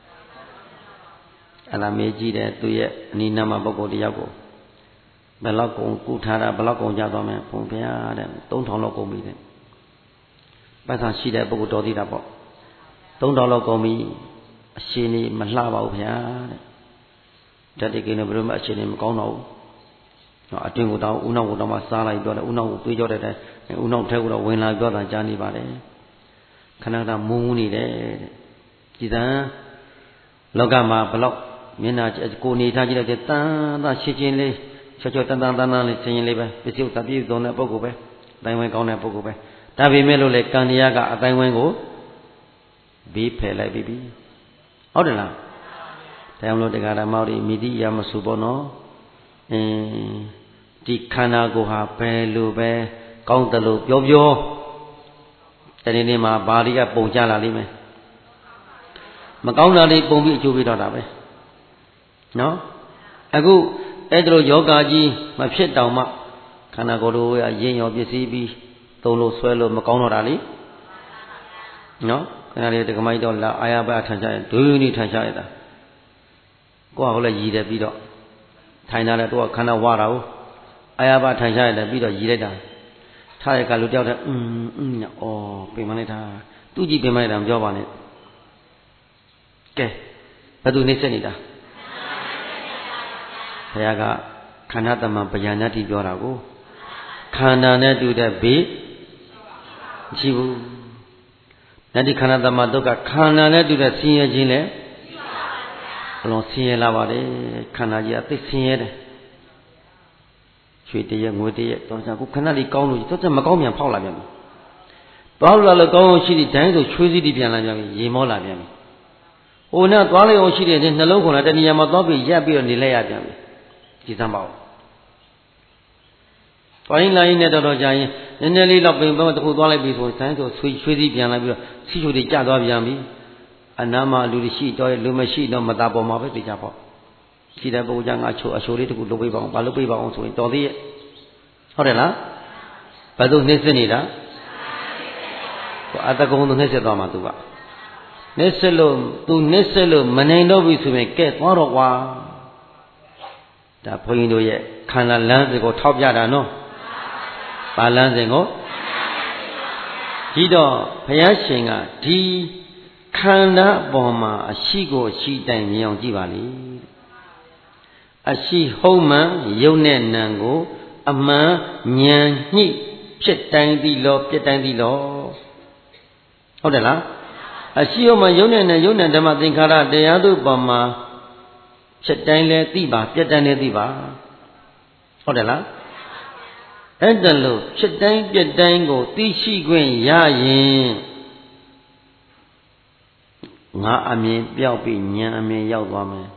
အလားမေးကြည့်တယ်သူရဲ့အနိနာမပုဂ္ဂိုလ်တယောက်ကိုဘယ်လောက်ကုန်ကုထားတာဘယ်လောက်ကုန်ကြသွားမလဲဘုံဘုရားတဲ့3000လောက်ကုန်ပြီတဲ့ပတ်စံရှိတဲ့ပုဂ္ဂိုလ်တော်သေးတာပေါ့3000လောက်ကုန်ပြီအရှင်နေမလှပါဘူးဘုရားတဲ့ဓာတ်တွေကင်းဘယ်လိုမှအခြေအနေမကောင်းတော့ဘူးအတွင်းကိုတော့ဦးနှောက်ကိုတော့မှစားလိုက်ပြောတယ်ဦးနှောက်ကိုတွေးကြောတဲ့တိုင်ဦးနှောက်ထဲကိုတော့ဝင်လာပြောတာကြားနေပါတယ်ခဏခဏမုန်းနေတယ်ကြည်စံလောကမှာဘလောက်မျက်နှာကိုနေထားကြည့်လိုက်တဲ့တန်တာရှင်းရှင်းလေးချောချောတန်တန်လေးရှင်းရှင်းလေးပဲပစ္စည်းဥစ္စာပြည့်စုံတဲ့ပုဂ္ဂိုလ်ပဲအတိုင်းဝိုင်းကောင်းတဲ့ပုဂ္ဂိုလ်ပဲဒါပေမဲ့လို့လေကံတရားကအတိုင်းဝိုင်းကိုဘေးဖယ်လိုက်ပြီဟုတ်တယ်လားတရားမလို့တရားဓမ္မတွေမိတိရမဆိုပေါ့နော်ဒီခန္ဓာကိုယ်ဟာဘယ်လိုပဲကောင်းတယ်လို့ပြောတနေ့မှာဘာတွေကပုံကြလာလိမ့်မယ်မကောင်းတာတွေပုံပြီးအကျိုးပေးတော့တာပဲနော်အခုအဲ့ဒါလိုယောဂကြီးမဖြစ်တောင်မှခန္ဓာကိုယ်တို့ရရင်ရောပစ္စည်းပြီးသုံးလို့ဆွဲလို့မကောင်းတော့တာလေနော်ခဏလေးတက္ကမကြီးတော့လာအာရပါထန်ချရင်ဒွေးနေထန်ချရတာကိုကဟိုလည်းရည်တယ်ပြီးတော့ထိုင်လာတယ်တော့ခန္ဓာဝါတာကိုအာရပါထန်ချရတယ်ပြီးတော့ရည်လိုက်တာထားရကလူတယောက်တည်းဩပြင်မလိုက်တာသူကြည့်ပြင်မလိုက်တာမပြောပါနဲ့ကဲဘယ်သူနှိမ့်ဆက်နေတာဘုရားကခန္ဓာတမန်ပညာညတိပြောတာကိုခန္ဓာနဲ့တူတဲ့ဘေးမရှိဘူး။නැတိခန္ဓာတမန်ဒုက္ခခန္ဓာနဲ့တူတဲ့ဆင်းရဲခြင်းလည်းဘလုံးဆင်းရဲလာပါတယ်ခန္ဓာကြီးအသိဆင်းရဲတယ်ရွှေတရက်ငွေတရက်တော့ခုခဏလေးကောင်းလို့တော့မကောင်းပြန်ဖောက်လာပြန်ပြီ။သွားလို့လည်းကောင်းရှိတဲ့တိုင်းဆိုချွေးစည်းတည်ပြန်လာပြန်ပြီရေမောလာပြန်ပြီ။ဟိုနဲ့သွားလိုက်အောင်ရှိတဲ့နှလုံးခုန်လာတဏှာမှာသွားပြီးရက်ပြီးတော့နေလိုက်ရပြန်ပြီ။ဒီစမ်းပါဦး။သွားရင်လာရင်နဲ့တော်ကြာရင်နည်းနည်းလေးတော့ပင်ပန်းတစ်ခုသွားလိုက်ပြီဆိုရင်တိုင်းဆိုချွေးစည်းပြန်လာပြီးတော့ဆီချိုတွေကျသွားပြန်ပြီ။အနာမလူရှိတော့လူမရှိတော့မသားပေါ်မှာပဲသိကြပေါ့။ရှိတဲ့ပုဂ္ဂိုလ်ကငါချိုးအချိုးလေးတစ်ခုလုပ်ပေးပါအောင်။ဘာလုပ်ပေးပါအောင်ဆိုရင်တော်သေးရဲ့။ဟုတ်တယ်လား။ဘယ်သူနှိမ့်စနေတာ။အတကုံသူနှိမ့်စသွားမှာသူက။နှိမ့်စလို့သူနှိမ့်စလို့မနိုင်တော့ပြီဆိုရင်ကဲသွားတော့ကွာ။ဒါဘုန်းကြီးတို့ရဲ့ခန္ဓာလမ်းစဉ်ကိုထောက်ပြတာနော်။ဘာလမ်းစဉ်ကိုဒီတော့ဘုရားရှင်ကဒီခန္ဓာပေါ်မှာအရှိကိုအရှိတိုင်မြင်အောင်ကြည့်ပါလေအရှိဟုတ်မှန်ရုပ်နဲ့နာမ်ကိုအမှန်ဉာဏ်ညှိဖြစ်တိုင်းသည်လောပြတ်တိုင်းသည်လောဟုတ်တယ်လားအရှိဟုတ်မှန်ရုပ်နဲ့နာမ်ရုပ်နဲ့ဓမ္မသင်္ခါရတရားတို့ပေါ်မှာဖြစ်တိုင်းလဲသိပါပြတ်တိုင်းလဲသိပါဟုတ်တယ်လားအဲ့ဒါလို့ဖြစ်တိုင်းပြတ်တိုင်းကိုသိရှိခွင့်ရရင်ငါအမြင်ပြောက်ပြီးဉာဏ်အမြင်ရောက်သွားမယ်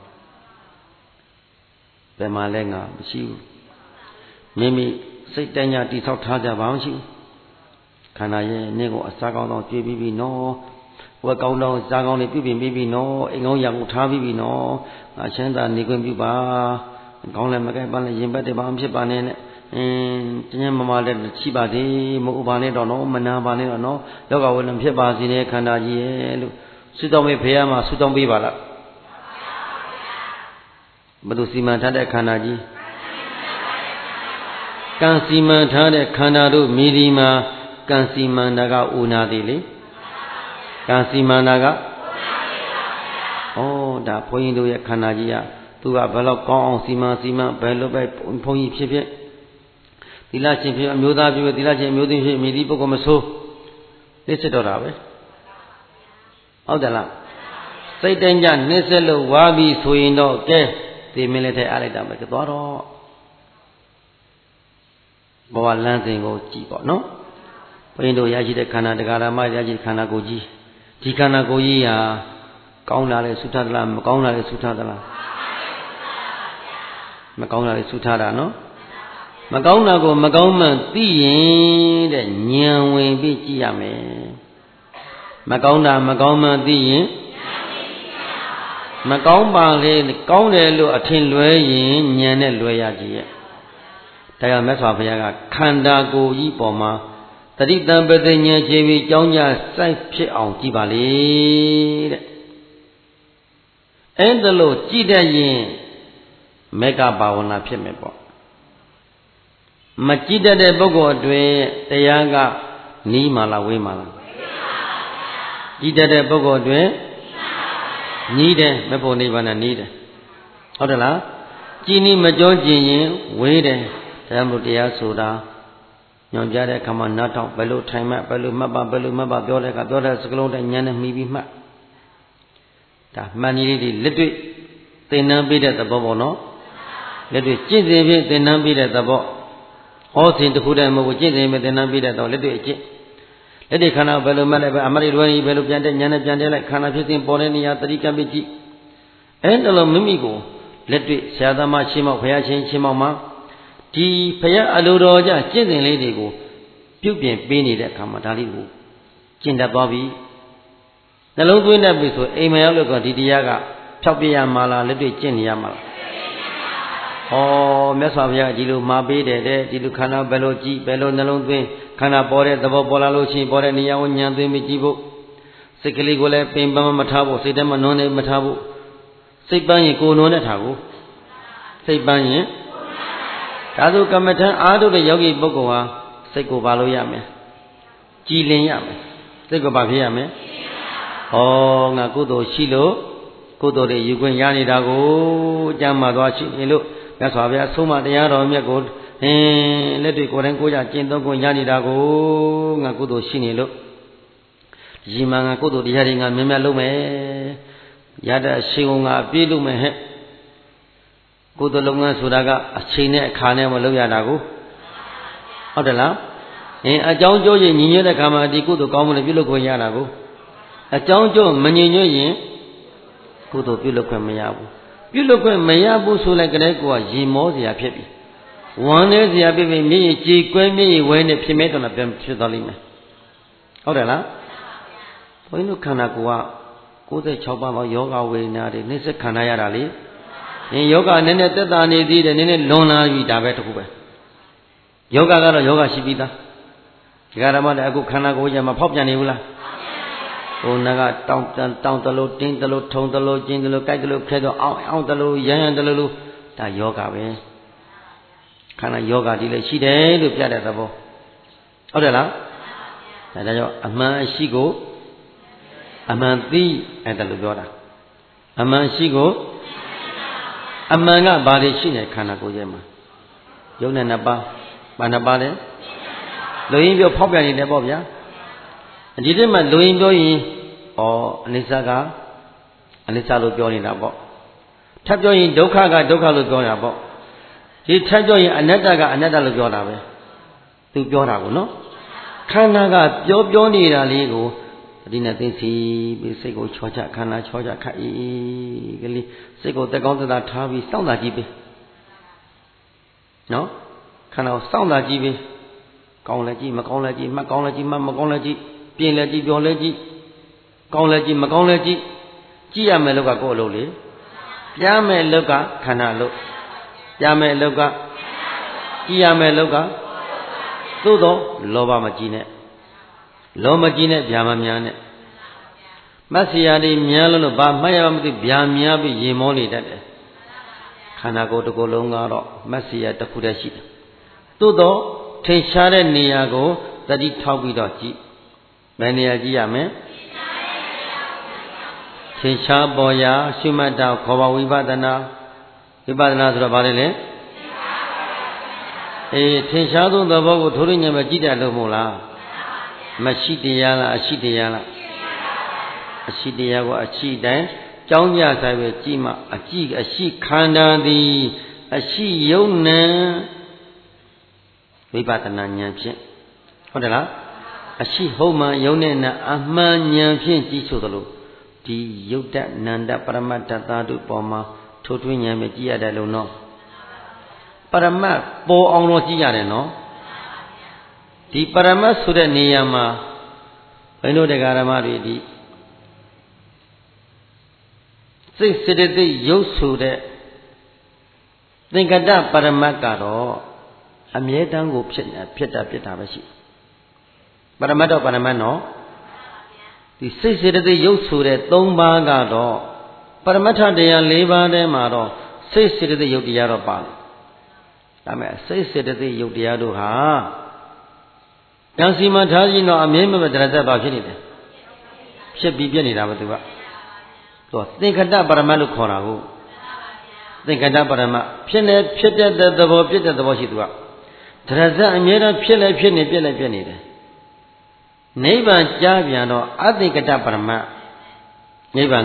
ဘယ်မှာလဲငါမရှိဘူးမိမိစိတ်တညာတိဆောက်ထားကြပါမရှိဘူးခန္ဓာရဲ့နင့်ကိုအစားကောင်းတော့ကြွေးပြီးပြီနော်ဝက်ကောင်းတော့စားကောင်းလေးပြုပြင်ပြီးပြီနော်အိမ်ကောင်းရာကိုထားပြီးပြီနော်ငါချမ်းသာနေခွင့်ပြုပါကောင်းလည်းမကဲပါနဲ့ရင်ဘတ်တွေဘာမှဖြစ်ပါနဲ့တင်းမမလည်းရှိပါသေးမဟုတ်ပါနဲ့တော့နော်မနာပါနဲ့တော့နော်ယောဂဝိနဖြစ်ပါစေနဲ့ခန္ဓာကြီးရဲ့လို့ဆုတောင်းပေးဖေရမှာဆုတောင်းပေးပါလားဘယ်သူစီမံထားတဲ့ခန္ဓာကြီးကံစီမံထားတဲ့ခန္ဓာတို့မိဒီမှာကံစီမံတာကဥနာသေးလေကံစီမံတာကဩဒါဘုန်းကြီးတို့ရဲ့ခန္ဓာကြီးကသူကဘယ်လောက်ကောင်းအောင်စီမံဘယ်လိုပဲဘုန်းကြီးဖြစ်သီလရှင်ဖြစ်အမျိုးသားဖြစ်သီလရှင်အမျိုးသမီးဖြစ်မိဒီပုဂ္ဂိုလ်မဆိုးသိစစ်တော့တာပဲဟုတ်တယ်လားစိတ်တိုင်းကြနှိမ့်ဆက်လို့ဝါပြီးဆိုရင်တော့ကဲဒီမင်းလည်းထဲအားလိုက်တာပဲသွားတော့ဘဝလမ်းစဉ်ကိုကြည့်ပေါ့နော်ဘုရင်တို့ရရှိတဲ့ခန္ဓာတရားဓမ္မရရှိခန္ဓာကိုယ်ကြီးဒီခန္ဓာကိုယ်ကြီးဟာကောင်းတာလေသုထသလားမကောင်းတာလေသုထသလားမကောင်းတာလေသုထတာနော်မကောင်းတာကိုမကောင်းမှန်သိရင်တဲ့ဉာဏ်ဝင်ပြီးကြည့်ရမယ်မကောင်းတာမကောင်းမှန်သိရင်မကောင်းပါလေကောင်းတယ်လို့အထင်လွဲရင်ဉာဏ်နဲ့လွဲရကြည့်ရဲ့တရားမြတ်စွာဘုရားကခန္ဓာကိုယ်ကြီးပေါ်မှာတတိတံပတိဉာဏ်ခြေပြီးကြောင်းကြစိုက်ဖြစ်အောင်ကြည့်ပါလေတဲ့အဲ့ဒါလို့ကြည့်တတ်ရင်မေဃဘာဝနာဖြစ်မယ်ပေါ့မကြည့်တတ်တဲ့ပုဂ္ဂိုလ်အတွင်းတရားကနီးမှလားဝေးမှလားကြည့်တတ်တဲ့ပုဂ္ဂိုလ်အတွင်းနီးတယ်မဖို့နိဗ္ဗာန်နီးတယ်ဟဟုတ်တယ်လားကြည်နီမကြောကျင်ရင်ဝေးတယ်ဒါမှမဟုတ်တရားဆိုတာညွန်ပြတဲ့အခါမှာနားထောင်ဘယ်လိုထိုင်မှဘယ်လိုမှတ်ပါဘယ်လိုမှတ်ပါပြောတဲ့အခါပြောတဲ့စကလုံးတိုင်းဉာဏ်နဲ့မှီပြီးမှတ်ဒါမှန်ကြီးလေးတွေလက်တွေ့သင်္นานပေးတဲ့သဘောပေါ့နော်လက်တွေ့ကျင့်စဉ်ဖြင့်သင်္นานပေးတဲ့သဘောဟောစဉ်တစ်ခုတည်းမဟုတ်ဘူးကျင့်စဉ်ဖြင့်သင်္นานပေးတဲ့တော့လက်တွေ့အကျင့်လက်တွေ့ခန္ဓာဘယ်လိုမှတ်လဲပဲအမရိဒဝရီဘယ်လိုပြန်တဲ့ဉာဏ်နဲ့ပြန်တဲ့လိုက်ခန္ဓာဖြစ်စဉ်ပေါ်တဲ့နေရာတတိကံပိကြည့်အဲ့ဒါလိုမိမိကိုလက်တွေ့ဆရာသမားရှင်းမောက်ဘုရားရှင်ရှင်းမောက်မှာဒီဘုရားအလိုတော်ကြကျင့်စဉ်လေးတွေကိုပြုပြင်ပေးနေတဲ့အခါမှာဒါလေးကိုကျင့်တတ်သွားပြီနှလုံးသွင်းတတ်ပြီဆိုအိမ်မရောက်လို့ကဒီတရားကဖြောက်ပြရမှာလားလက်တွေ့ကျင့်နေရမှာလားဩမြတ်စွာဘုရားဒီလိုမှာပေးတယ်တဲ့ဒီလိုခန္ဓာဘယ်လိုကြည့်ဘယ်လိုနှလုံးသွင်းခန္ဓာပေါ်တဲ့သဘောပေါ်လာလို့ရှိရင်ပေါ်တဲ့နေရာကိုဉာဏ်သွင်းပြီးကြည့်ဖို့စိတ်ကလေးကိုလည်းပင်ပန်းမထားဖို့စိတ်ထဲမှာနွမ်းနေမထားဖို့စိတ်ပန်းရင်ကိုယ်နွမ်းတဲ့ထားကိုစိတ်ပန်းရင်ဒါဆိုကမ္မထံအားထုတ်တဲ့ယောဂီပုဂ္ဂိုလ်ဟာစိတ်ကိုပါလို့ရမယ်ကြည်လင်ရမယ်စိတ်ကိုပါဖြစ်ရမယ်ဩငါကုသိုလ်ရှိလို့ကုသိုလ်တွေယူခွင့်ရနေတာကိုကြမ်းမှသွားရှိနေလို့မြတ်စွာဘုရားဆုံးမတရားတော်မြတ်ကိုလက်တွေကိုယ်တိုင်ကိုယ်ကြကျင့်သုံးခွင့်ရနေတာကိုငါကုသိုလ်ရှိနေလို့ဒီမှာငါကုသိုလ်တရားတွေငါမြင်မြတ်လုပ်မယ်ရတဲ့အရှိန်ကိုငါပြေးလို့မယ်ဟဲ့ကုသိုလ်လုပ်ငန်းဆိုတာကအချိန်နဲ့အခါနဲ့မလုပ်ရတာကိုဟုတ်တယ်လားအကြောင်းကျိုးရင်ညီညွတ်တဲ့ခါမှာဒီကုသိုလ်ကောင်းမှုတွေပြုလုပ်ခွင့်ရတာကိုအကြောင်းကျိုးမညီညွတ်ရင်ကုသိုလ်ပြုလုပ်ခွင့်မရဘူးပြုလုပ်ခွင့်မရဘူးဆိုလိုက်ကြတဲ့ကိုကရင်မောစရာဖြစ်ပြီဝမ်းနေစရာဖြစ်ပြီးမျက်ရည်ကြည်ကွဲမျက်ရည်ဝဲနေဖြစ်မဲ့တော့ပြန်ဖြစ်သွားလိမ့်မယ်ဟုတ်တယ်လားဘုန်းကြီးတို့ခန္ဓာကိုယ်က96ပါးသောယောဂဝေဒနာတွေနှိစ္စခံရတာလေယောဂနည်းနည်းသက်သာနေသေးတယ်နည်းနည်းလွန်လာပြီဒါပဲတခုပဲယောဂကတော့ယောဂရှိပြီးသားဒီကရမလည်းအခုခန္ဓာကိုယ်ကြီးမှာဖောက်ပြန်နေဘူးလားဟိုနာကတောင်းတလို့တင်းတလို့ထုံတလို့ကျင်းတလို့ကြိုက်တလို့ခဲတော့အောင်တလို့ရမ်းတလို့ဒါယောဂပဲခန္ဓာယောဂဒီလည်းရှိတယ်လို့ပြတဲ့သဘောဟုတ်တယ်လားဒါကြောင့်အမှန်ရှိကိုအမှန်သိအဲ့ဒါလို့ပြောတာအမှန်ရှိကိုအမှန်ကဘာတွေရှိနေခန္ဓာကိုယ်ရဲ့မှာယုံနဲ့နှစ်ပါးဘာနှစ်ပါးလဲလူရင်းပြောဖောက်ပြန်နေတယ်ပေါ့ဗျာဒီတက်မှာလူရင်းပြောရင်အနိစ္စကအနိစ္စလို့ပြောနေတာပေါ့ထပ်ပြောရင်ဒုက္ခကဒုက္ခလို့ပြောတာပေါ့ဒီထပ်ပြောရင်အနတ္တကအနတ္တလို့ပြောတာပဲသူပြောတာကိုနော်ခန္ဓာကပြောနေတာလေးကိုဒီနဲ့သိစီပြီးစိတ်ကိုချောချခန္ဓာချောချခတ်ဤကလေးစိတ်ကိုတက်ကောင်းသက်သာထားပြီးစောင့်တာကြည့်ပေးနော်ခန္ဓာကိုစောင့်တာကြည့်ပေးကောင်းလည်းကြည့်မကောင်းလည်းကြည့်မှတ်ကောင်းလည်းကြည့်မှတ်မကောင်းလည်းကြည့်ပြင်းလည်းကြည့်ပြောလည်းကြည့်ကောင်းလည်းကြည့်မကောင်းလည်းကြည့်ကြည့်ရမယ်လောက်ကကိုယ်အလုပ်လေပြားမယ်လောက်ကခန္ဓာအလုပ်ပြားမယ်လောက်ကကြည့်ရမယ်လောက်ကသို့တော့လောဘမကြည့်နဲ့လောမကြည့်နဲ့ဗျာမများနဲ့မတ်စီယာတွေများလို့ဘာမှတ်ရမသိဗျာများပြီးရေမောနေတတ်တယ်ခန္ဓာကိုယ်တစ်ခုလုံးကတော့မတ်စီယာတစ်ခုတည်းရှိတယ်သို့တော့ထင်ရှားတဲ့နေရာကိုတတိထောက်ပြီးတော့ကြည့်ဘယ်နေရာကြည့်ရမလဲထင်ရှားပေါ်ရာရှုမှတ်တာခေါ်ပါဝိပဿနာဆိုတော့ဘာလဲလဲထင်ရှားသောသဘောကိုထိုးရင်းညမှာကြည့်တယ်လို့မို့လားမရှိတရားလားအရှိတရားလားအရှိတရားကိုအရှိတိုင်းကြောင်းကြဆိုင်ပဲကြည့်မှအရှိခန္ဓာသည်အရှိယုံနံဝိပဿနာဉာဏ်ဖြင့်ဟုတ်တယ်လားအရှိဟုတ်မှယုံနဲ့နာအမှန်ဉာဏ်ဖြင့်ကြည့်ဆိုသလိုဒီယုတ်တနန္တပရမတ္တသာတုပေါ်မှာထိုးထွင်းဉာဏ်ပဲကြည့်ရတယ်လို့နော်ပရမတ်ပေါ်အောင်လို့ကြည့်ရတယ်နော်ဒီပရမတ်ဆိုတဲ့နေရာမှာဘယ်လိုတရားဓမ္မတွေဒီစိတ်စေတသိက်ရုပ်ဆိုတဲ့သင်္ကတပရမတ်ကတော့အမြဲတမ်းကိုဖြစ်တာပဲရှိပရမတ်တော့ပရမတ်နော်ဒီစိတ်စေတသိက်ရုပ်ဆိုတဲ့၃ပါးကတော့ပရမတ္ထတရား၄ပါးထဲမှာတော့စိတ်စေတသိက်ရုပ်တရားတော့ပါတယ်ဒါမဲ့စိတ်စေတသိက်ရုပ်တရားတို့ဟာတန်စီမထားခြင်းတော့အမြဲမတရသက်ပါဖြစ်နေတယ်ဖြစ်ပြီးပြည့်နေတာပဲသူကသင်္ခတပရမတ်လို့ခေါ်တာကိုသင်္ကတပရမဖြစ်နေဖြစ်တဲ့သဘောဖြစ်တဲ့သဘောရှိသူကတရဇအမြဲတမ်းဖြစ်လဲဖြစ်နေပြက်လဲပြက်နေတယ်နိဗ္ဗာန်ကြားပြန်တော့အသင်္ကတပရမနိဗ္ဗာန်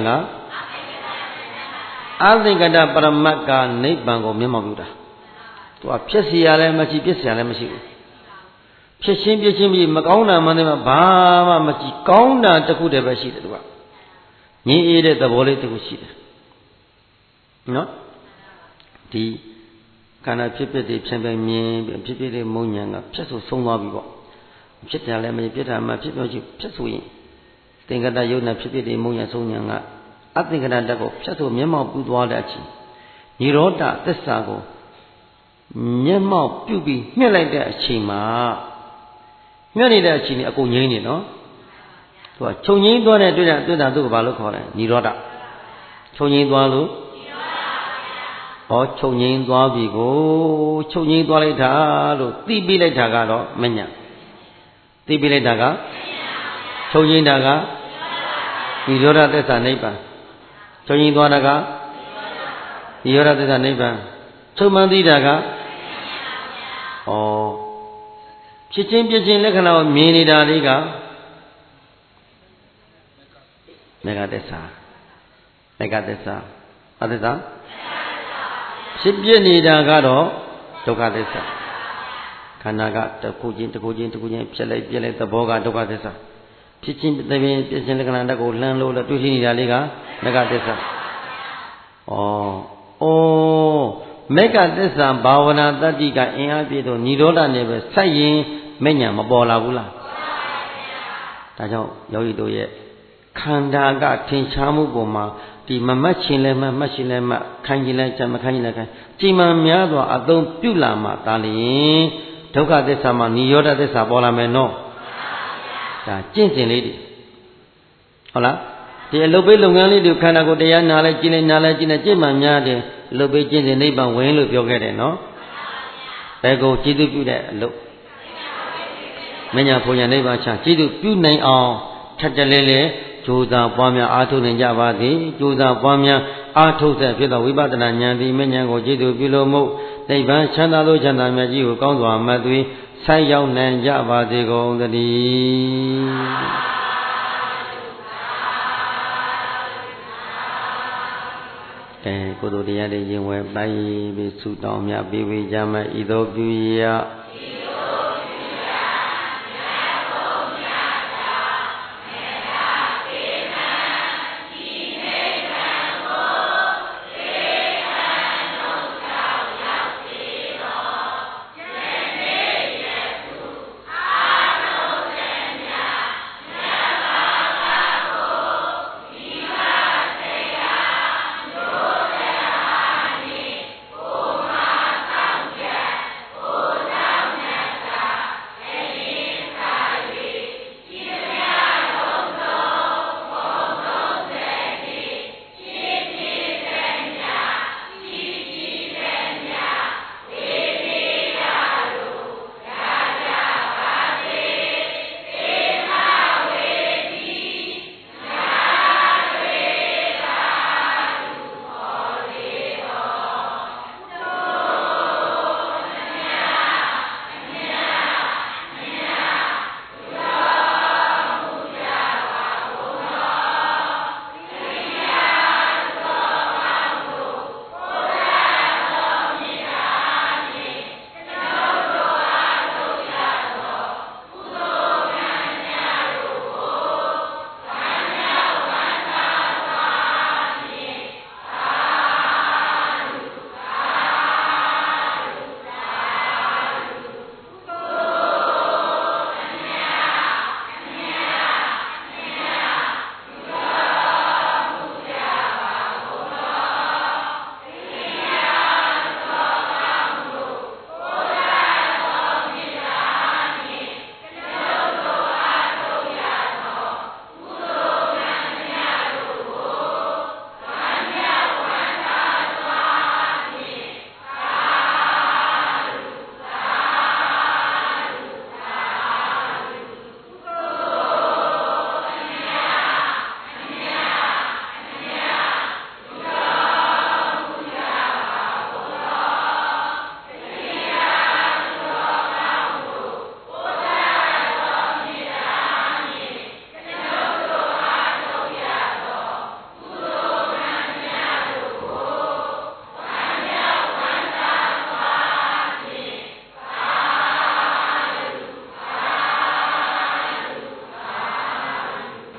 ကအသင်္ကတပရမတ်ကနိဗ္ဗာန်ကိုမျက်မှောက်ပြုတာသူကဖြစ်เสียလည်းမရှိပြစ်เสียလည်းမရှိဘူးဖြစ်ချင်းပြစ်ချင်းပြီးမကောင်းတာမှန်းတယ်မှာဘာမှမရှိကောင်းတာတစ်ခုတည်းပဲရှိတယ်သူကငြင်းအေးတဲ့သဘောလေးတစ်ခုရှိတယ်နော်ဒီခန္ဓာဖြစ်ဖြစ်တွေဖြန့်ဖြန့်မြင်ဖြစ်ဖြစ်တွေမုံညာကဖြစ်ဆိုဆုံးသွားပြီပေါ့ဖြစ်တယ်လည်းမဖြစ်တာမှဖြစ်လို့ရှိဖြစ်ဆိုရင်သင်္ကတယုတ်နဲ့ဖြစ်ဖြစ်တွေမုံညာဆုံးညာကအသင်္ကတတက်ကိုဖြစ်ဆိုမျက်မှောက်ပြုသွားတဲ့အချိန်និရောဓသစ္စာကိုမျက်မှောက်ပြုပြီးညှက်လိုက်တဲ့အချိန်မှာညှက်နေတဲ့အချိန်นี่အကုန်ငြိမ်းနေနော်သူကခြုံငြိမ်းသွားတဲ့တွေ့တာသူ့ကိုဘာလို့ခေါ်လဲនិရောဓခြုံငြိမ်းသွားလို့ဟောခြုံငြိမ်းသွားပြီကိုခြုံငြိမ်းသွားလိုက်တာလို့သိပြီးလိုက်တာကတော့မညာသိပြီးလိုက်တာကခြုံငြိမ်းတာကនិရောဓသစ္စာနိဗ္ဗာန်ခြုံငြိမ်းသွားတာကនិရောဓသစ္စာနိဗ္ဗာန်ချုပ်မှန်းသိတာကဩဖြစ်ချင်းပြချင်းလက္ခဏာကိုမြင်နေတာလေးကမေဃသစ္စာမေဃသစ္စာဘာသစ္စာဖြစ်ပြနေတာကတော့ဒုက္ခသစ္စာခန္ဓာကတစ်ခုချင်းဖြစ်လိုက်ပြက်လိုက်သဘောကဒုက္ခသစ္စာဖြစ်ချင်းပြချင်းလက္ခဏာတက်ကိုလှမ်းလို့တွေ့ရှိနေတာလေးကမေဃသစ္စာမေဃသစ္စာဘာဝနာတတ္တိကအင်အားပြည့်တော့និရောဓနဲ့ပဲဆက်ရင်မဉဏ်မပေါ်လာဘူးလားဒါကြောင့်ယောဂီတို့ရဲ့ခန္ဓာကထင်ရှားမှုပေါ်မှာဒီမမှတ်ခြင်းလည်းမှတ်ခြင်းလည်းမှတ်ခိုင်းခြင်းလည်းချမခိုင်းခြင်းလည်းခိုင်းချိန်မှန်များစွာအသုံးပြုလာမှဒါလျင်ဒုက္ခသစ္စာမှာនិရောဓသစ္စာပေါ်လာမယ်နော်ဒါကျင့်စဉ်လေးတွေဟုတ်လားဒီအလုပ်ပေးလုပ်ငန်းလေးတွေခန္ဓာကိုယ်တရားနာလဲကျင့်လိုက်နာလဲကျင့်နေကျင့်မှများတယ်အလုပ်ပေးကျင့်စဉ်နိဗ္ဗာန်ဝင်လို့ပြောခဲ့တယ်နော်ဘယ်ကိုကျေးဇူးပြုတဲ့အလုပ်မညာဘုံညာနိဗ္ဗာန်ချကျေးဇူးပြုနိုင်အောင်ထပ်တလဲလဲကြိုးစားပွားများအားထုတ်နိုင်ကြပါစေကြိုးစားပွားများအားထုတ်တဲ့ဖြစ်သောဝိပဿနာဉာဏ်သည်မညာကိုကျေးဇူးပြုလို့မို့နိဗ္ဗာန်ချမ်းသာလို့ချမ်းသာမြတ်ကြီးကိုကောင်းစွာမှတ်သွေးဆိုင်းရောက်နိုင်ကြပါစေကုန်သတည်းကိုယ်တို့တရားတွေရင်ဝယ်ပိုင်းပြီးဆုတောင်းမြတ်ပြီးကြမယ်ဤသို့ပြုရ